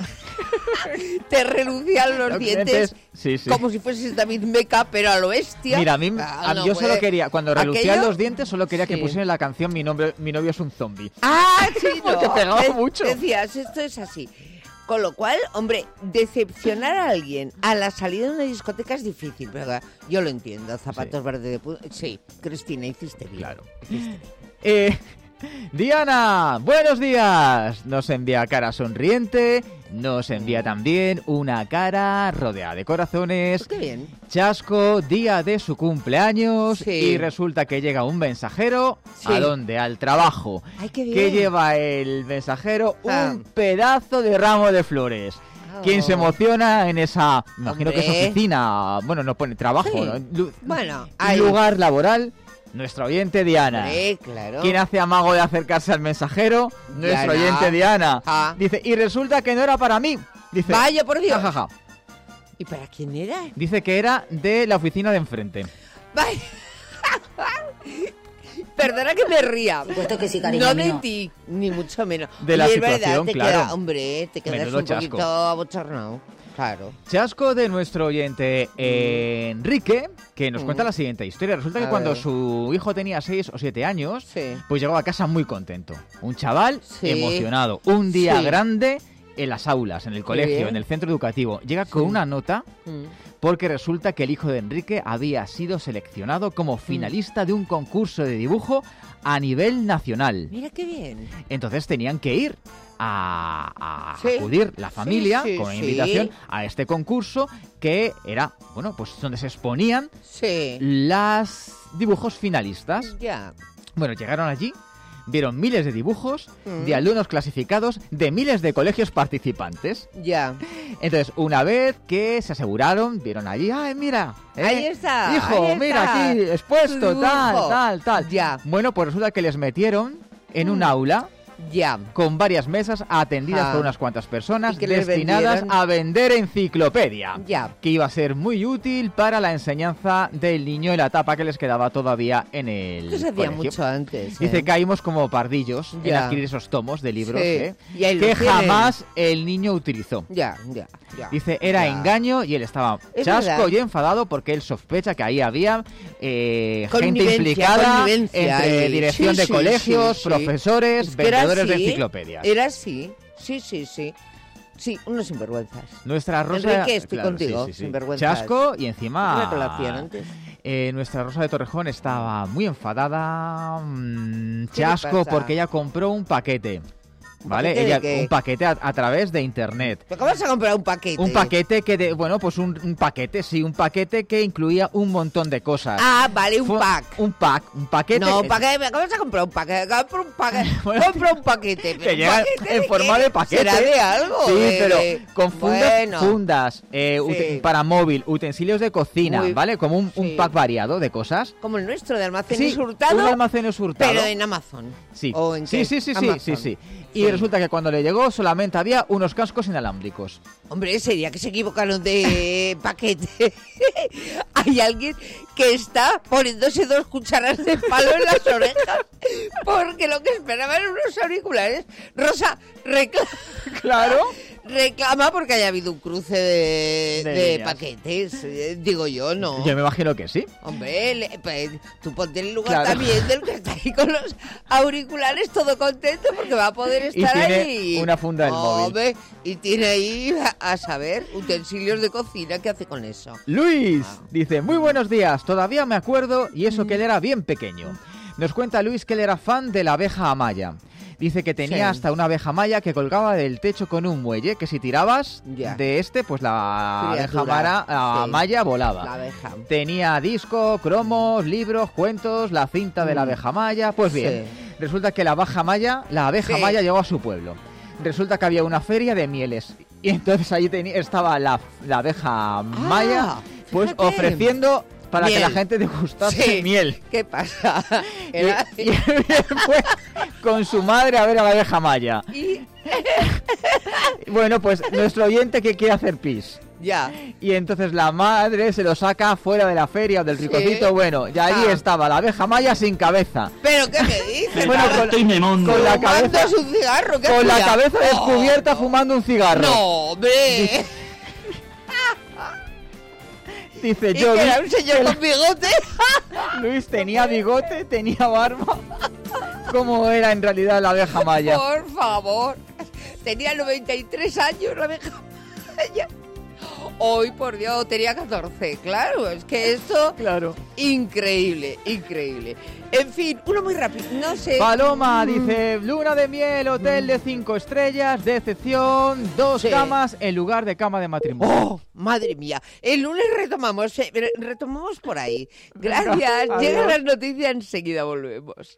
te relucían los, los dientes sí, sí. como si fueses David Meca, pero a lo bestia. Mira, a mí, ah, a, no yo puede. solo quería, cuando relucían ¿Aquello? los dientes, solo quería sí. que pusieran la canción Mi, nombre, mi novio es un zombie. Ah, sí, no. Porque pegaba de- mucho. Decías, esto es así. Con lo cual, hombre, decepcionar a alguien a la salida de una discoteca es difícil, ¿verdad? Yo lo entiendo, zapatos Sí. verdes de punta. Sí, Cristina, hiciste bien. Claro. Hiciste bien. Eh, Diana, buenos días. Nos envía cara sonriente, nos envía también una cara rodeada de corazones. Pues qué bien. Chasco, día de su cumpleaños, Sí. y resulta que llega un mensajero. Sí. ¿A dónde? Al trabajo. Ay, qué bien. Que lleva el mensajero Ah. un pedazo de ramo de flores. ¿Quién se emociona en esa, me imagino Hombre. que es oficina, bueno, no pone trabajo, Sí. ¿no? Lu- Bueno, ahí. lugar laboral? Nuestra oyente Diana. Hombre, claro. ¿Quién hace amago de acercarse al mensajero? Nuestra Diana. oyente Diana. Ah. Dice, y resulta que no era para mí. Dice, Vaya, por Dios. ja, ja, ja. ¿Y para quién era? Dice que era de la oficina de enfrente. Vaya. Perdona que me ría. Supuesto que sí, cariño No mío. de ti, ni mucho menos. De la y es situación, verdad, te claro. queda, hombre, te quedas Menudo un chasco. poquito abochornado. Claro. Chasco de nuestro oyente eh, Enrique, que nos Mm. cuenta la siguiente historia. Resulta que A cuando ver. su hijo tenía seis o siete años, Sí. pues llegó a casa muy contento. Un chaval Sí. emocionado. Un día Sí. grande en las aulas, en el colegio, bien. en el centro educativo. Llega con Sí. una nota Mm. porque resulta que el hijo de Enrique había sido seleccionado como finalista de un concurso de dibujo a nivel nacional. Mira qué bien. Entonces tenían que ir a, a Sí. acudir la familia Sí, sí, con sí. invitación a este concurso que era, bueno, pues donde se exponían Sí. los dibujos finalistas. Ya. Bueno, llegaron allí, vieron miles de dibujos Mm. de alumnos clasificados de miles de colegios participantes. Ya. Entonces, una vez que se aseguraron, vieron allí, ¡ay, mira! ¿eh? Ahí está. Hijo, ahí mira está, aquí, expuesto, tu tal, dibujo. tal, tal. Ya. Bueno, pues resulta que les metieron en un Mm. aula Ya. con varias mesas atendidas Ah. por unas cuantas personas Y que les destinadas vendieran. a vender enciclopedia. Ya. Que iba a ser muy útil para la enseñanza del niño en la etapa que les quedaba todavía en el Esto se hacía colegio. mucho antes. Dice ¿eh? caímos como pardillos en Ya. adquirir esos tomos de libros Sí. ¿eh? Y ahí lo que tienen. jamás el niño utilizó. Ya, ya, ya. Dice, era Ya. engaño y él estaba Es chasco verdad. y enfadado porque él sospecha que ahí había eh, gente Connivencia, implicada connivencia entre ahí. dirección Sí, de sí, colegios, sí, sí. profesores, Es que era vendedores de así, enciclopedias. Era así, sí, sí, sí. Sí, unos sinvergüenzas. Nuestra Rosa... Enrique, estoy claro, contigo, sí, sí, sí. sinvergüenzas. Chasco y encima... Una colación antes. eh, nuestra Rosa de Torrejón estaba muy enfadada, mm, ¿Qué le chasco, pasa? porque ella compró un paquete. ¿Vale? paquete de Ella, qué? un paquete a, a través de internet. ¿Pero cómo vas a comprar un paquete? Un paquete que, de, bueno, pues un, un paquete, sí, un paquete que incluía un montón de cosas. Ah, vale, un Fue- pack. Un pack, un paquete. No, que- paquete, ¿cómo vas a comprar un paquete? Compra un paquete. Compra un paquete. que ¿Un llega paquete en de forma qué? de paquete. ¿Será de algo? Sí, de- pero de- con fundas, Bueno. fundas eh, Sí. ute- para móvil, utensilios de cocina, Muy- ¿vale? Como un, un sí. pack variado de cosas. Como el nuestro de almacenes Sí, hurtado. un almacenes hurtado. Pero en Amazon. Sí, ¿O en sí, qué? sí, sí, sí, Amazon. sí, sí. Y Sí. resulta que cuando le llegó solamente había unos cascos inalámbricos. Hombre, sería que se equivocaron de paquete. Hay alguien que está poniéndose dos cucharas de palo en las orejas porque lo que esperaban eran unos auriculares. Rosa, reclama. Claro. Reclama porque haya habido un cruce de, De de líneas. paquetes. eh, Digo yo, no. Yo me imagino que sí. Hombre, le- pues, tú ponte en el lugar Claro. también del que está ahí con los auriculares todo contento porque va a poder Y estar tiene ahí. una funda del móvil. Hombre, y tiene ahí, a, a saber, utensilios de cocina. ¿Qué hace con eso? Luis Ah. dice, muy buenos días, todavía me acuerdo y eso Mm. que él era bien pequeño. Nos cuenta Luis que él era fan de la abeja amaya. Dice que tenía Sí. hasta una abeja maya que colgaba del techo con un muelle, que si tirabas Ya. de este, pues la abeja Criatura, mara- la sí. maya volaba. La abeja. Tenía disco, cromos, libros, cuentos, la cinta de la Mm. abeja maya. Pues bien, resulta que la abeja maya, la abeja Sí. maya llegó a su pueblo. Resulta que había una feria de mieles y entonces allí teni- estaba la, la abeja maya, pues fíjate. ofreciendo para Miel. que la gente degustase Sí. miel. ¿Qué pasa? Y, Era- y él fue con su madre a ver a la abeja maya. y- Bueno, pues nuestro oyente que quiere hacer pis. Ya. Y entonces la madre se lo saca fuera de la feria o del Sí. ricocito. Bueno, y allí Ah. estaba la abeja maya sin cabeza. ¿Pero qué me dices? Bueno, con, con la cabeza, Fumándose un cigarro. ¿qué con la hacía? cabeza Oh, descubierta fumando un cigarro. No, hombre. Dice ¿Y yo. que era vi un señor que con bigote? Luis tenía bigote, tenía barba. ¿Cómo era en realidad la abeja maya? Por favor. Tenía noventa y tres años la abeja maya. Hoy, por Dios, tenía catorce. Claro, es que esto... Claro. Increíble, increíble. En fin, uno muy rápido. No sé... Paloma Mm. dice, luna de miel, hotel de cinco estrellas, decepción, dos Sí. camas en lugar de cama de matrimonio. ¡Oh, madre mía! El lunes retomamos, eh, re- retomamos por ahí. Gracias. Venga, Llegan adiós. las noticias, enseguida volvemos.